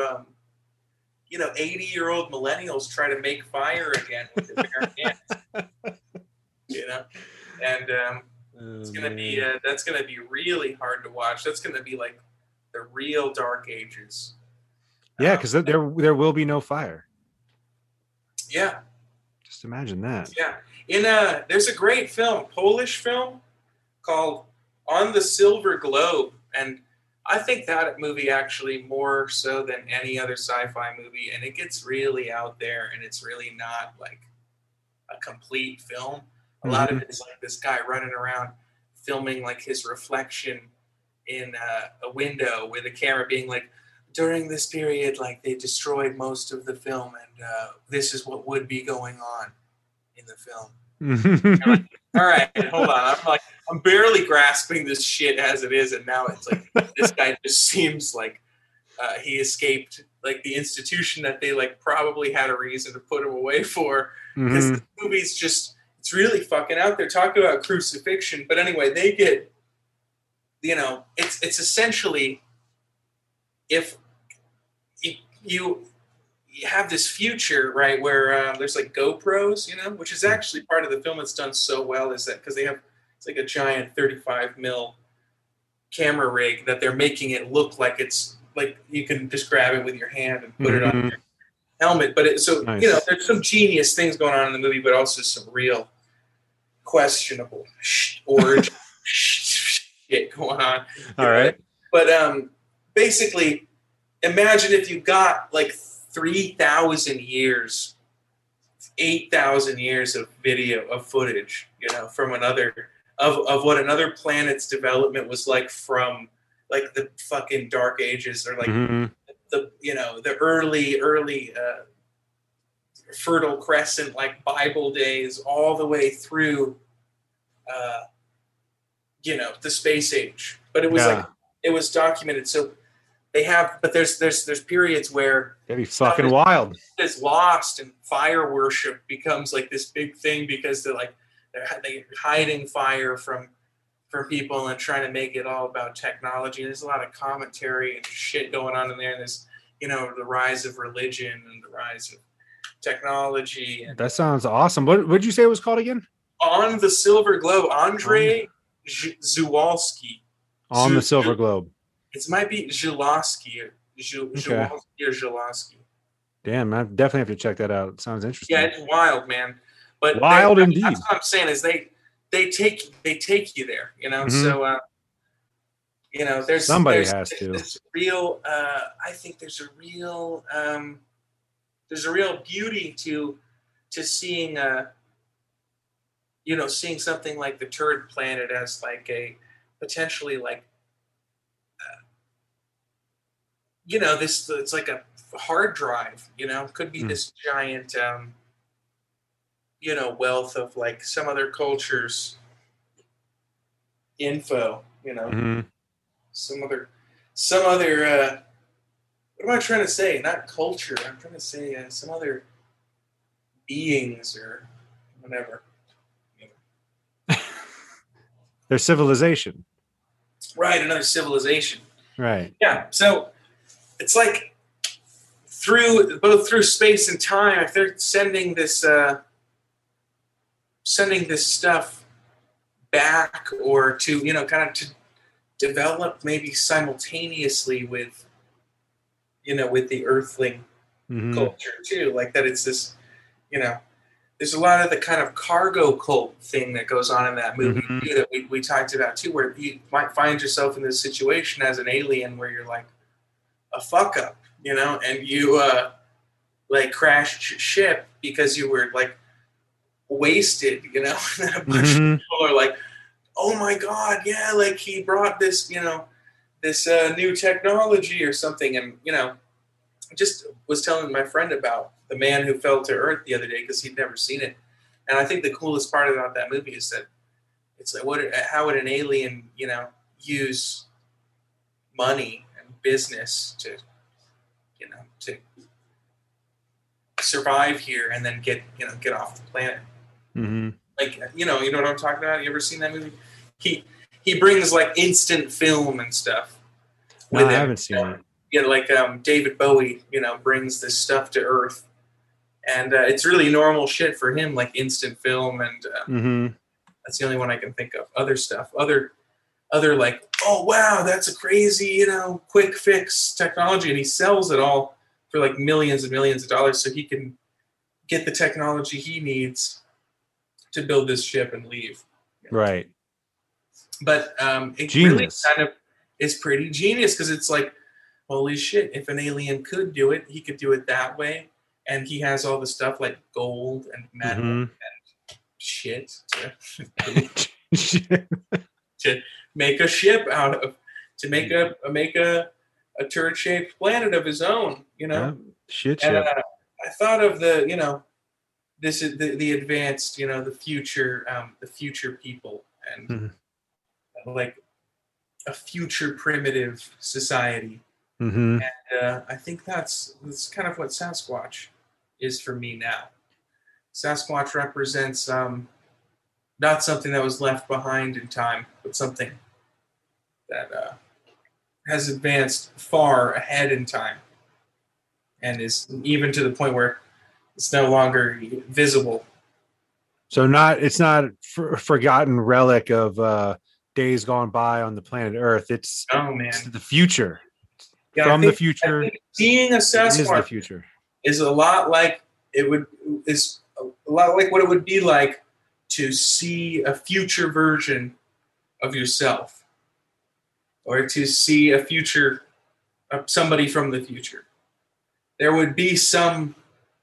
80-year-old millennials try to make fire again with their bare hands. You know, and it's gonna be that's gonna be really hard to watch. That's gonna be like the real dark ages. Yeah, because there will be no fire. Yeah. Just imagine that. Yeah. There's a great film, Polish film called On the Silver Globe, and I think that movie actually more so than any other sci-fi movie, and it gets really out there, and it's really not like a complete film. A lot of it's like this guy running around filming like his reflection in a window with a camera being like, during this period, like they destroyed most of the film, and this is what would be going on in the film. Like, all right, hold on. I'm barely grasping this shit as it is, and now it's like this guy just seems like he escaped like the institution that they like probably had a reason to put him away for, because the movie's just, it's really fucking out there. Talking about crucifixion, but anyway, they get, it's essentially, if you have this future, right, where there's like GoPros, which is actually part of the film that's done so well, is that because they have, it's like a giant 35 mil camera rig that they're making it look like it's like you can just grab it with your hand and put it on your helmet. But nice. There's some genius things going on in the movie, but also some real questionable origin shit going on. All right. But basically, imagine if you got like 3,000 years, 8,000 years of video, of footage, from another, of what another planet's development was like from like the fucking dark ages, or like the early Fertile Crescent, like Bible days, all the way through, the space age. But it was it was documented. So they have, but there's periods where that'd be fucking wild. It's lost, and fire worship becomes like this big thing because they're hiding fire from people and trying to make it all about technology. There's a lot of commentary and shit going on in there. And there's the rise of religion and the rise of technology. And that sounds awesome. What did you say it was called again? On the Silver Globe, Andrei Zulawski. On the Silver Globe. It might be Zulawski or Zulawski. Damn, I definitely have to check that out. It sounds interesting. Yeah, it's wild, man. But wild indeed. That's what I'm saying is they take you there, So there's somebody has to. This real, I think there's a real beauty to seeing seeing something like the Turd Planet as like a potentially like this, it's like a hard drive, could be this giant wealth of like some other culture's info, some other what am I trying to say? Not culture. I'm trying to say some other beings or whatever. Their civilization. Right, another civilization. Right. Yeah. So it's like both through space and time, if they're sending this stuff back, or to kind of to develop maybe simultaneously with with the Earthling culture too, like that it's this there's a lot of the kind of cargo cult thing that goes on in that movie too, that we talked about too, where you might find yourself in this situation as an alien where you're like a fuck up, and you like crashed ship because you were like wasted, and then a bunch of people are like, oh my god, yeah, like he brought this, this new technology or something. And I just was telling my friend about The Man Who Fell to Earth the other day because he'd never seen it. And I think the coolest part about that movie is that it's like, how would an alien, use money and business to, to survive here and then get off the planet. Like, you know what I'm talking about? You ever seen that movie? he brings like instant film and stuff No, with I him. haven't seen it. Yeah, like David Bowie, brings this stuff to Earth, and it's really normal shit for him, like instant film, and Mm-hmm. that's the only one I can think of. Other stuff, other like, oh wow, that's a crazy, quick fix technology, and he sells it all for like millions and millions of dollars, so he can get the technology he needs to build this ship and leave. Right. But it Genius. really kind of is pretty genius, because it's like, holy shit, if an alien could do it, he could do it that way. And he has all the stuff like gold and metal Mhm. and shit to make a ship out of, to make a turd-shaped planet of his own, Yeah. Shit. And I thought of the, this is the advanced, the future people, and Mhm. like a future primitive society. Mm-hmm. And I think that's kind of what Sasquatch is for me now. Sasquatch represents not something that was left behind in time, but something that has advanced far ahead in time, and is even to the point where it's no longer visible. So it's not a forgotten relic of days gone by on the planet Earth. It's the future. Yeah, From the future. I think seeing a Is the Sasquatch future. is a lot like what it would be like to see a future version of yourself, or to see a future of somebody from the future. There would be some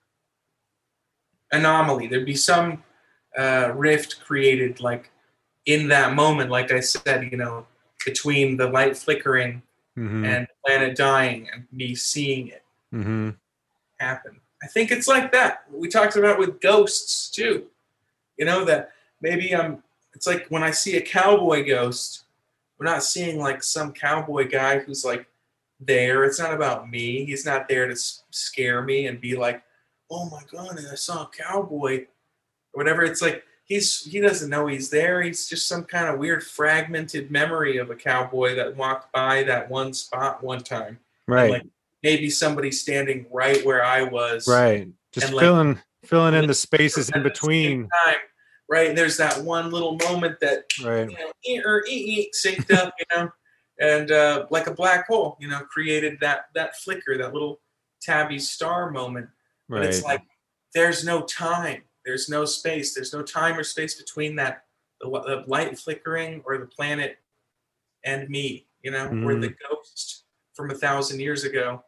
anomaly. There'd be some rift created, like in that moment, like I said, between the light flickering Mm-hmm. and the planet dying and me seeing it Mm-hmm. happen. I think it's like that. We talked about with ghosts too. That maybe it's like when I see a cowboy ghost, we're not seeing like some cowboy guy who's like there. It's not about me. He's not there to scare me and be like, oh my God, I saw a cowboy or whatever. It's like he doesn't know he's there. He's just some kind of weird fragmented memory of a cowboy that walked by that one spot one time. Right. And like maybe somebody standing right where I was. Right. Just and filling in the spaces in between. Time, right. There's that one little moment that right. Synced up, and like a black hole, created that flicker, that little tabby star moment. But it's like there's no time. There's no space. There's no time or space between the light flickering or the planet and me, or the ghost from 1,000 years ago,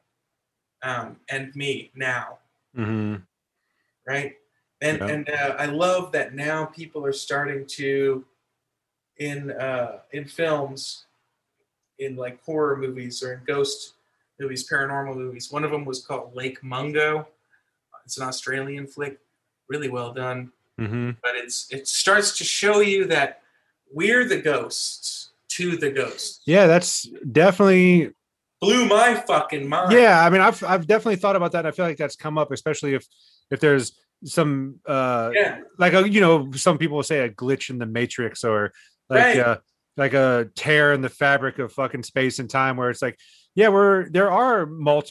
and me now. Mm-hmm. Right? And I love that now people are starting to, in films, in like horror movies or in ghost movies, paranormal movies. One of them was called Lake Mungo. It's an Australian flick. Really well done. Mm-hmm. But it starts to show you that we're the ghosts to the ghosts. Yeah, that's definitely blew my fucking mind. Yeah, I mean, I've definitely thought about that. I feel like that's come up, especially if there's some like some people will say a glitch in the matrix, or like a tear in the fabric of fucking space and time, where it's like, there's a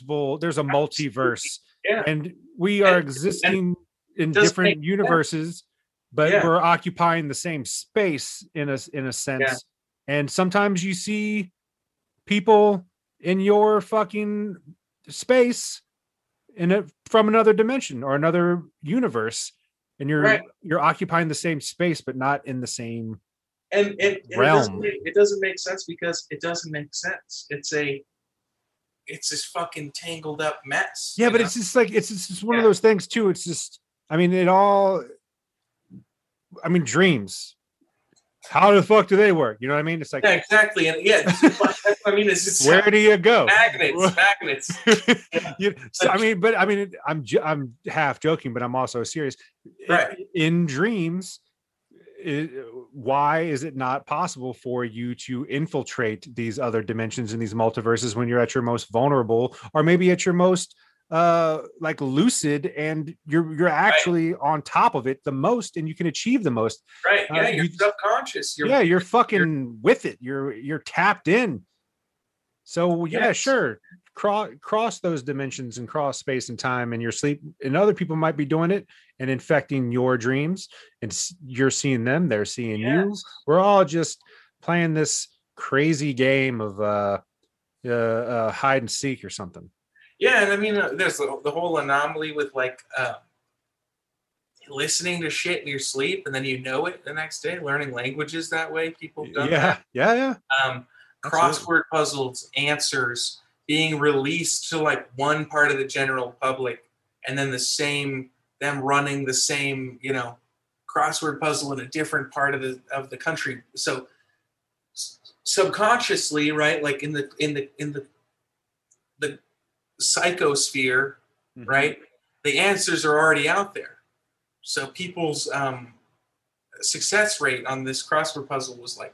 multiverse, and we are existing in different universes, but we're occupying the same space in a sense. And sometimes you see people in your fucking space from another dimension or another universe, and you're occupying the same space but not in the same realm. It doesn't make sense because it doesn't make sense. It's this fucking tangled up mess. Yeah, but it's just like it's just one of those things too. It's just, I mean, dreams. How the fuck do they work? You know what I mean? It's like exactly, and I mean, it's where do you go? Magnets. I'm half joking, but I'm also serious. Right. In dreams, why is it not possible for you to infiltrate these other dimensions and these multiverses when you're at your most vulnerable, or maybe at your most like lucid, and you're actually on top of it the most, and you can achieve the most. Right. Yeah, you're subconscious. You're fucking with it. You're tapped in. So yeah, sure. Cross those dimensions and cross space and time in your sleep, and other people might be doing it and infecting your dreams, and you're seeing them, they're seeing you. We're all just playing this crazy game of hide and seek or something. Yeah, and I mean, there's the whole anomaly with like listening to shit in your sleep, and then you know it the next day. Learning languages that way, people have done that. Yeah. Crossword puzzles, answers being released to like one part of the general public, and then them running the same, crossword puzzle in a different part of the country. So subconsciously, right, like in the psychosphere, right, the answers are already out there. So people's success rate on this crossword puzzle was like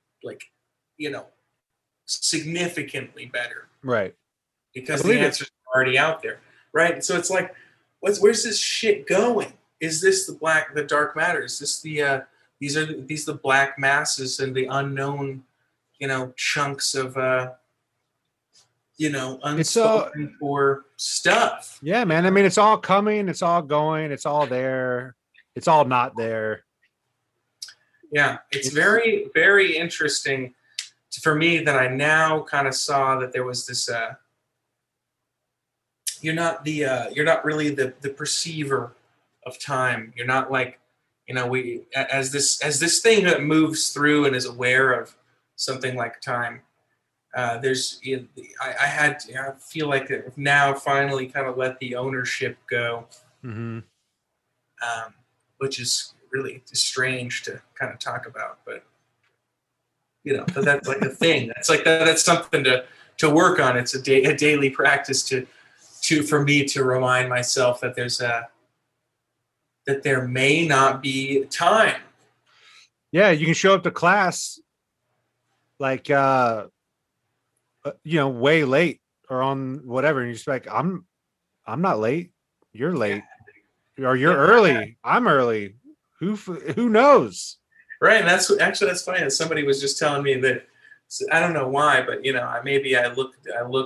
significantly better, right? Because the answers are already out there, right? So it's like, where's this shit going? Is this the dark matter? Is this these the black masses and the unknown, chunks of unspoken for stuff? Yeah, man. I mean, it's all coming, it's all going, it's all there, it's all not there. Yeah, it's very, very interesting for me that I now kind of saw that there was this. You're not really the perceiver of time. You're not like, as this thing that moves through and is aware of something like time. I feel like I've now finally kind of let the ownership go, which is really strange to kind of talk about, but but that's like a thing. That's like that's something to work on. It's a daily practice for me to remind myself that that there may not be time. Yeah, you can show up to class like way late or on whatever, and you're just like, I'm not late. You're late, or you're early. I'm early. Who knows? Right, and that's funny. Somebody was just telling me that, I don't know why, but maybe I look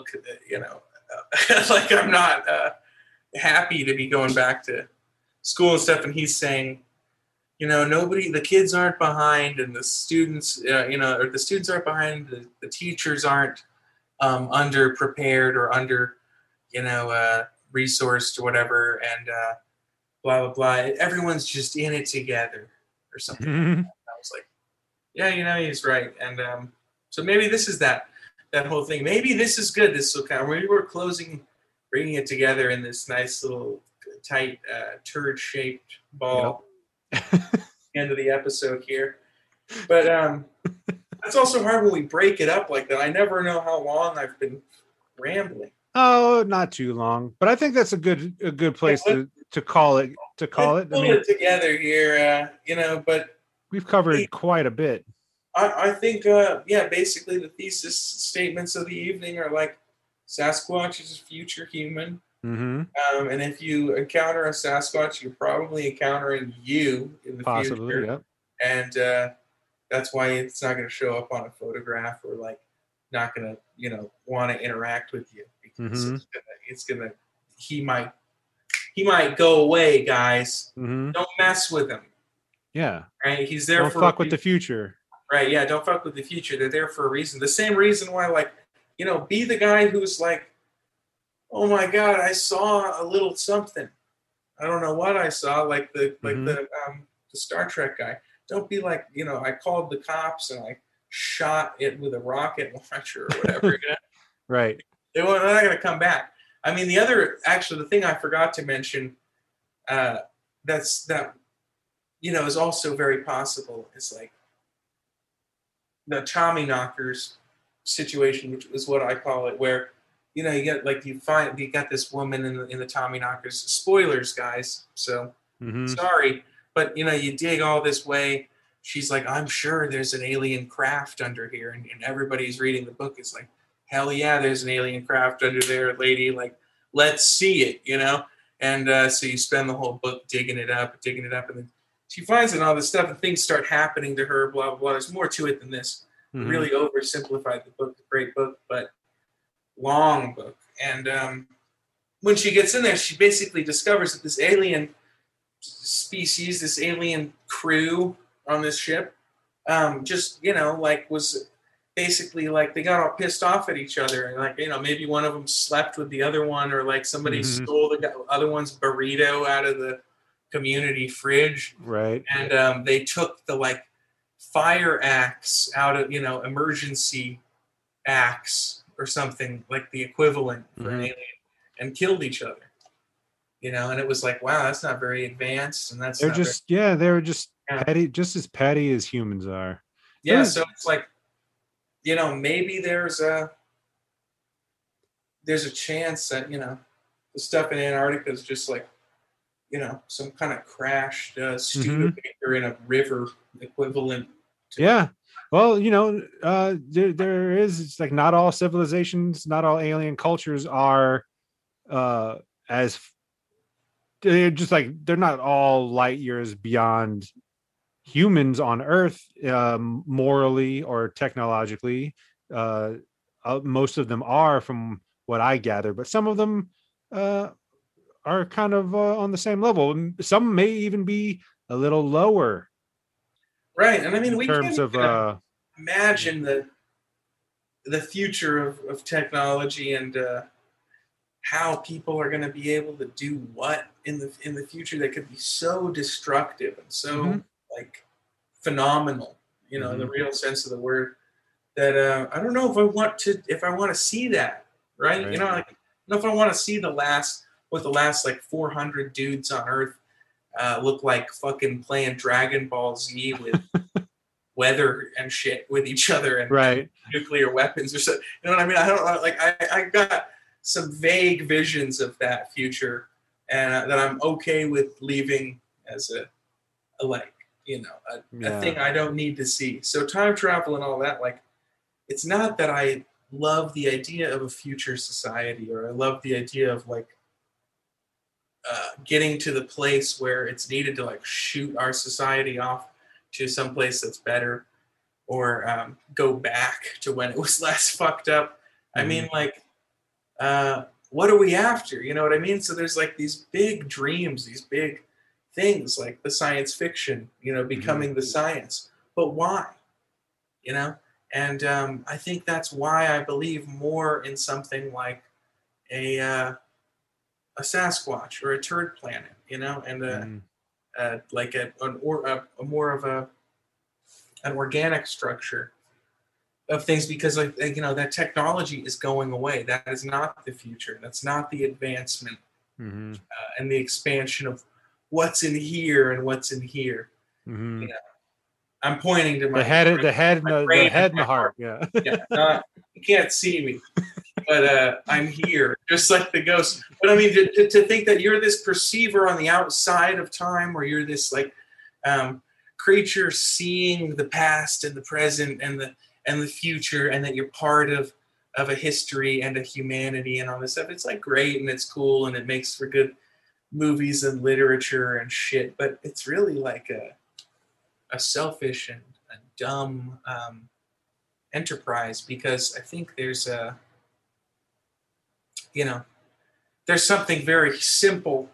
like I'm not happy to be going back to school and stuff. And he's saying, the kids aren't behind, and the students, or the students aren't behind. The teachers aren't underprepared or under, resourced or whatever, and blah blah blah. Everyone's just in it together or something. Mm-hmm. I was like, yeah, he's right. And so maybe this is that whole thing. Maybe this is good. This will kind of, we're bringing it together in this nice little tight turd-shaped ball. Yep. End of the episode here. But that's also hard when we break it up like that. I never know how long I've been rambling. Oh, not too long. But I think that's a good place to call it. Pull it together here, but we've covered quite a bit. I think, basically the thesis statements of the evening are like, Sasquatch is a future human. Mm-hmm. And if you encounter a Sasquatch, you're probably encountering you in the future. Yep. And that's why it's not going to show up on a photograph, or like not going to, want to interact with you, because he might go away, guys. Mm-hmm. Don't mess with him. Yeah. Right. He's there. Don't fuck with the future. Right. Yeah. Don't fuck with the future. They're there for a reason. The same reason why, like, be the guy who's like, oh my God, I saw a little something. I don't know what I saw. Like the Star Trek guy. Don't be like, I called the cops and I shot it with a rocket launcher or whatever. Right. They're not going to come back. I mean, the thing I forgot to mention, is also very possible. It's like the Tommy knockers situation, which is what I call it, where, you got this woman in the Tommy knockers. Spoilers, guys. So sorry, but you dig all this way. She's like, I'm sure there's an alien craft under here, and everybody's reading the book. It's like, hell yeah, there's an alien craft under there, lady. Like, let's see it, you know? And so you spend the whole book digging it up, and then she finds it and all this stuff, and things start happening to her, blah, blah, blah. There's more to it than this. Mhm. Really oversimplified the book. Great book, but long book. And when she gets in there, she basically discovers that this alien species, this alien crew on this ship, just, you know, like was basically like they got all pissed off at each other, and like, you know, maybe one of them slept with the other one, or like somebody Mhm. stole the other one's burrito out of the community fridge, Right. and they took the like fire axe out of, you know, emergency axe or something, like the equivalent for an Mhm. alien, and killed each other. You know, and it was like, wow, that's not very advanced, and that's They're not very, just they're just yeah. petty, just as petty as humans are. Yeah, so it's like, you know, maybe there's a chance that, you know, the stuff in Antarctica is just like, you know, some kind of crashed Studebaker in a river equivalent. Yeah. Well, you know, there is, it's like not all civilizations, not all alien cultures are as they're just like they're not all light years beyond humans on Earth, morally or technologically. Most of them are, from what I gather, but some of them are kind of on the same level. Some may even be a little lower Right, and I mean, in we terms can't of even imagine the future of technology, and how people are going to be able to do what in the future that could be so destructive and so Mhm. like phenomenal, you know, in the Mhm. real sense of the word. That I don't know if I want to see that, right? Right. You know, like, I don't know if I want to see the last like 400 dudes on Earth look like fucking playing Dragon Ball Z with weather and shit with each other, and Right. nuclear weapons or something. You know what I mean? I don't know. Like I got some vague visions of that future, and that I'm okay with leaving as a like, you know, a Yeah. thing I don't need to see. So time travel and all that, like, it's not that I love the idea of a future society, or I love the idea of like getting to the place where it's needed to like shoot our society off to some place that's better, or go back to when it was less fucked up. I mean, like, what are we after? You know what I mean? So there's like these big dreams, these big things, like the science fiction, you know, becoming the science. But why? You know? And I think that's why I believe more in something like a Sasquatch or a turd planet, you know, and like a more of an organic structure of things, because like, you know, that technology is going away. That is not the future. That's not the advancement and the expansion of what's in here and what's in here. You know, I'm pointing to the head, and the head and the heart. Yeah. Yeah, you can't see me, but I'm here, just like the ghost. But I mean, to think that you're this perceiver on the outside of time, or you're this like creature seeing the past and the present and the future, and that you're part of a history and a humanity and all this stuff. It's like great, and it's cool, and it makes for good movies and literature and shit. But it's really like a selfish and a dumb enterprise, because I think there's you know, there's something very simple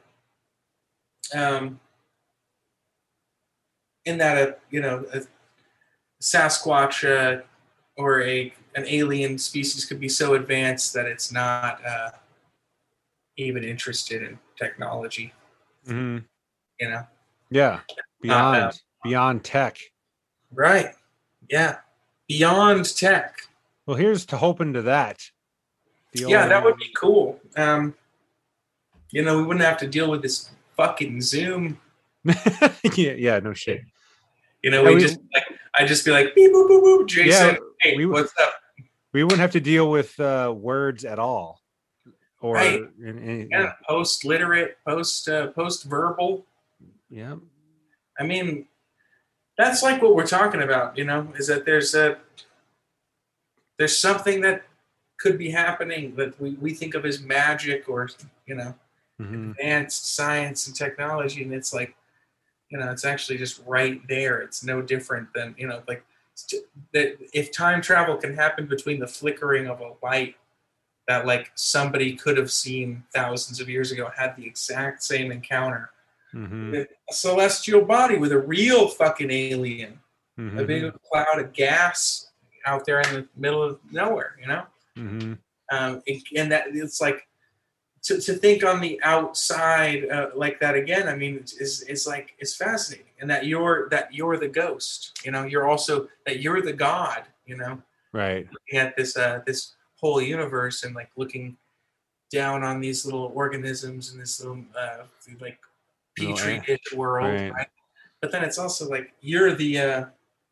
in that a Sasquatch or an alien species could be so advanced that it's not even interested in technology. You know? Yeah. Beyond tech. Right. Yeah. Beyond tech. Well, here's to hoping to that. Yeah, that would be cool. You know, we wouldn't have to deal with this fucking Zoom. yeah, no shit. You know, I'd just be like, beep, boop, boop, boop, Jason, hey, what's up? We wouldn't have to deal with words at all. Or right. Post-literate, post-verbal. Yeah. I mean, that's like what we're talking about, you know, is that there's something that could be happening that we think of as magic or, Mm-hmm. advanced science and technology. And it's like, it's actually just right there. It's no different than, that if time travel can happen between the flickering of a light that like somebody could have seen thousands of years ago, had the exact same encounter. Mm-hmm. A celestial body with a real fucking alien, Mm-hmm. a big cloud of gas out there in the middle of nowhere, Mm-hmm. and that it's like to think on the outside like that again. I mean, it's fascinating, and that you're the ghost. You're also that you're the god. Right. Looking at this whole universe and like looking down on these little organisms in this little like petri dish world, right? But then it's also like you're the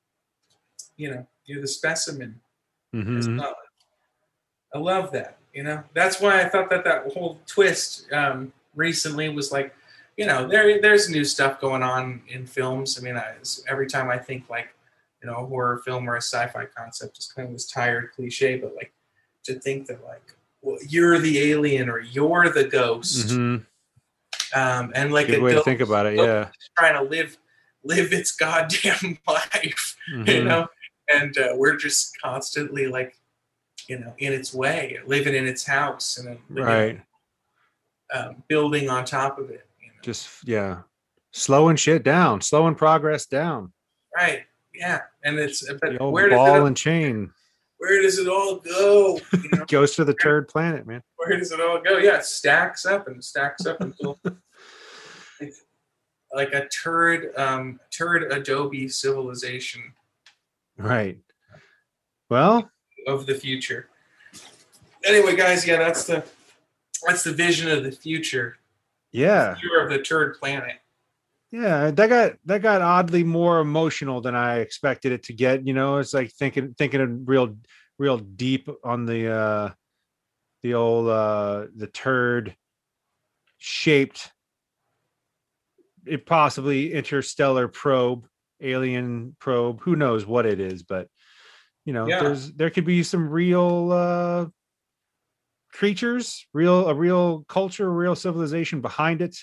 you're the specimen. Mm-hmm. I love that. That's why I thought that whole twist recently was like, there's new stuff going on in films. I mean, every time I think like, a horror film or a sci-fi concept is kind of this tired cliche, but like to think that like, well, you're the alien or you're the ghost, Mm-hmm. and like Good a way to ghost, think about it. Yeah. trying to live its goddamn life, Mm-hmm. and we're just constantly like, in its way, living in its house, and Right. Building on top of it. Just slowing shit down, slowing progress down. Right. Yeah. And it's The old where ball and chain where does it all go? goes to the turd planet, man. Where does it all go? Yeah, it stacks up until it's like a turd Adobe civilization. Right. Well, Of the future. Anyway, guys, yeah, that's the vision of the future. yeah. The future of the turd planet. Yeah, that got oddly more emotional than I expected it to get. It's like thinking of real deep on the old the turd shaped, it possibly interstellar probe, alien probe. Who knows what it is, but there could be some real creatures, a real culture, a real civilization behind it,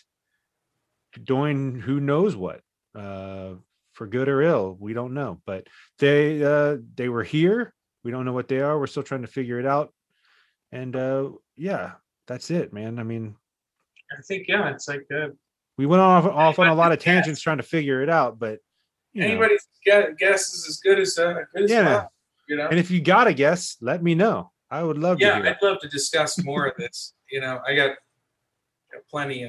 doing who knows what, for good or ill. We don't know, but they were here. We don't know what they are. We're still trying to figure it out. And that's it, man. I mean, I think it's like we went off on a lot of tangents trying to figure it out, but anybody's guess is as good as mine, And if you got a guess, let me know. I would love to hear. I'd love to discuss more of this. I got plenty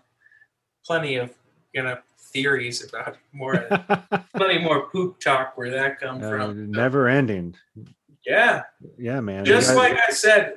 of theories about more plenty more poop talk where that comes from. Never ending. Yeah, man. Just like I said,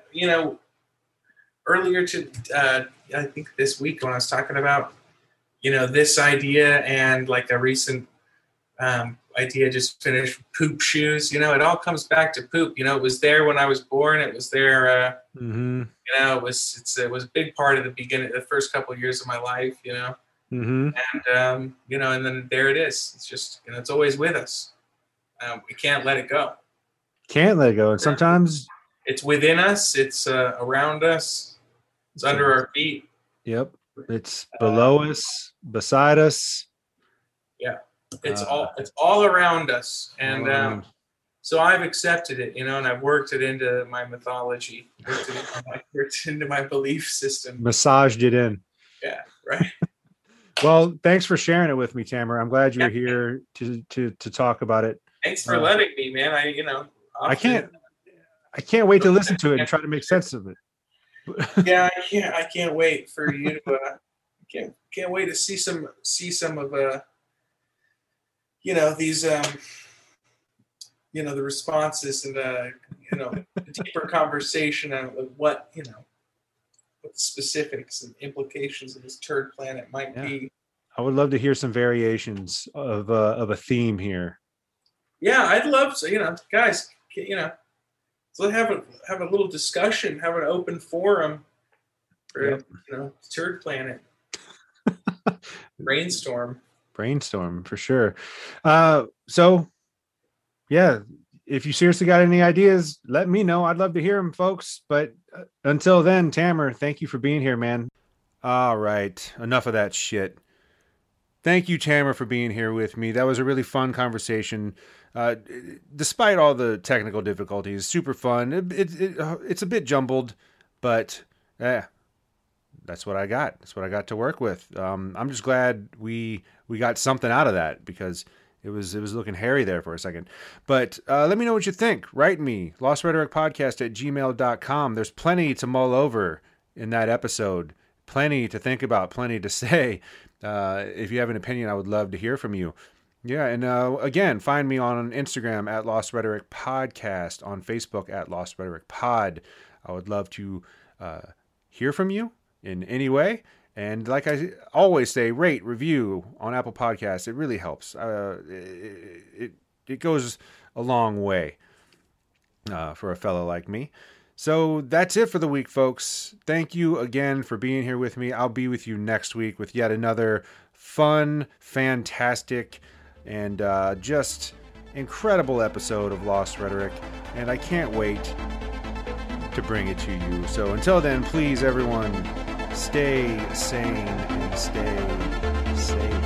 earlier I think this week when I was talking about this idea and like a recent idea just finished, poop shoes. It all comes back to poop. It was there when I was born. It was there. Mm-hmm. It was a big part of the beginning, the first couple of years of my life. Mm-hmm. And and then there it is. It's just it's always with us. We can't let it go. Can't let it go. And sometimes it's within us. It's around us. It's under our feet. Yep. It's below us, beside us. Yeah. It's all around us. And so I've accepted it, and I've worked it into my mythology, worked it into my belief system. Massaged it in. Yeah, right. Well, thanks for sharing it with me, Tamara. I'm glad you're here to talk about it. Thanks for letting me, man. I can't wait to listen to it and try to make sense of it. Yeah, I can't wait for you to can't wait to see some of these the responses and the deeper conversation on what what the specifics and implications of this turd planet might be. I would love to hear some variations of a theme here. Yeah, I'd love to. Guys, so have a little discussion, have an open forum for turd planet. Brainstorm for sure. So yeah, if you seriously got any ideas, let me know. I'd love to hear them, folks. But until then, Tammer, thank you for being here, man. All right. Enough of that shit. Thank you, Tammer, for being here with me. That was a really fun conversation. Despite all the technical difficulties, super fun. It's a bit jumbled, but that's what I got. That's what I got to work with. I'm just glad we got something out of that, because it was looking hairy there for a second. But let me know what you think. Write me, lostrhetoricpodcast@gmail.com. There's plenty to mull over in that episode. Plenty to think about, plenty to say. If you have an opinion, I would love to hear from you. Yeah, and again, find me on Instagram at Lost Rhetoric Podcast, on Facebook at Lost Rhetoric Pod. I would love to hear from you in any way. And like I always say, rate, review on Apple Podcasts. It really helps. It goes a long way for a fellow like me. So that's it for the week, folks. Thank you again for being here with me. I'll be with you next week with yet another fun, fantastic, and just incredible episode of Lost Rhetoric. And I can't wait to bring it to you. So until then, please, everyone, stay sane and stay safe.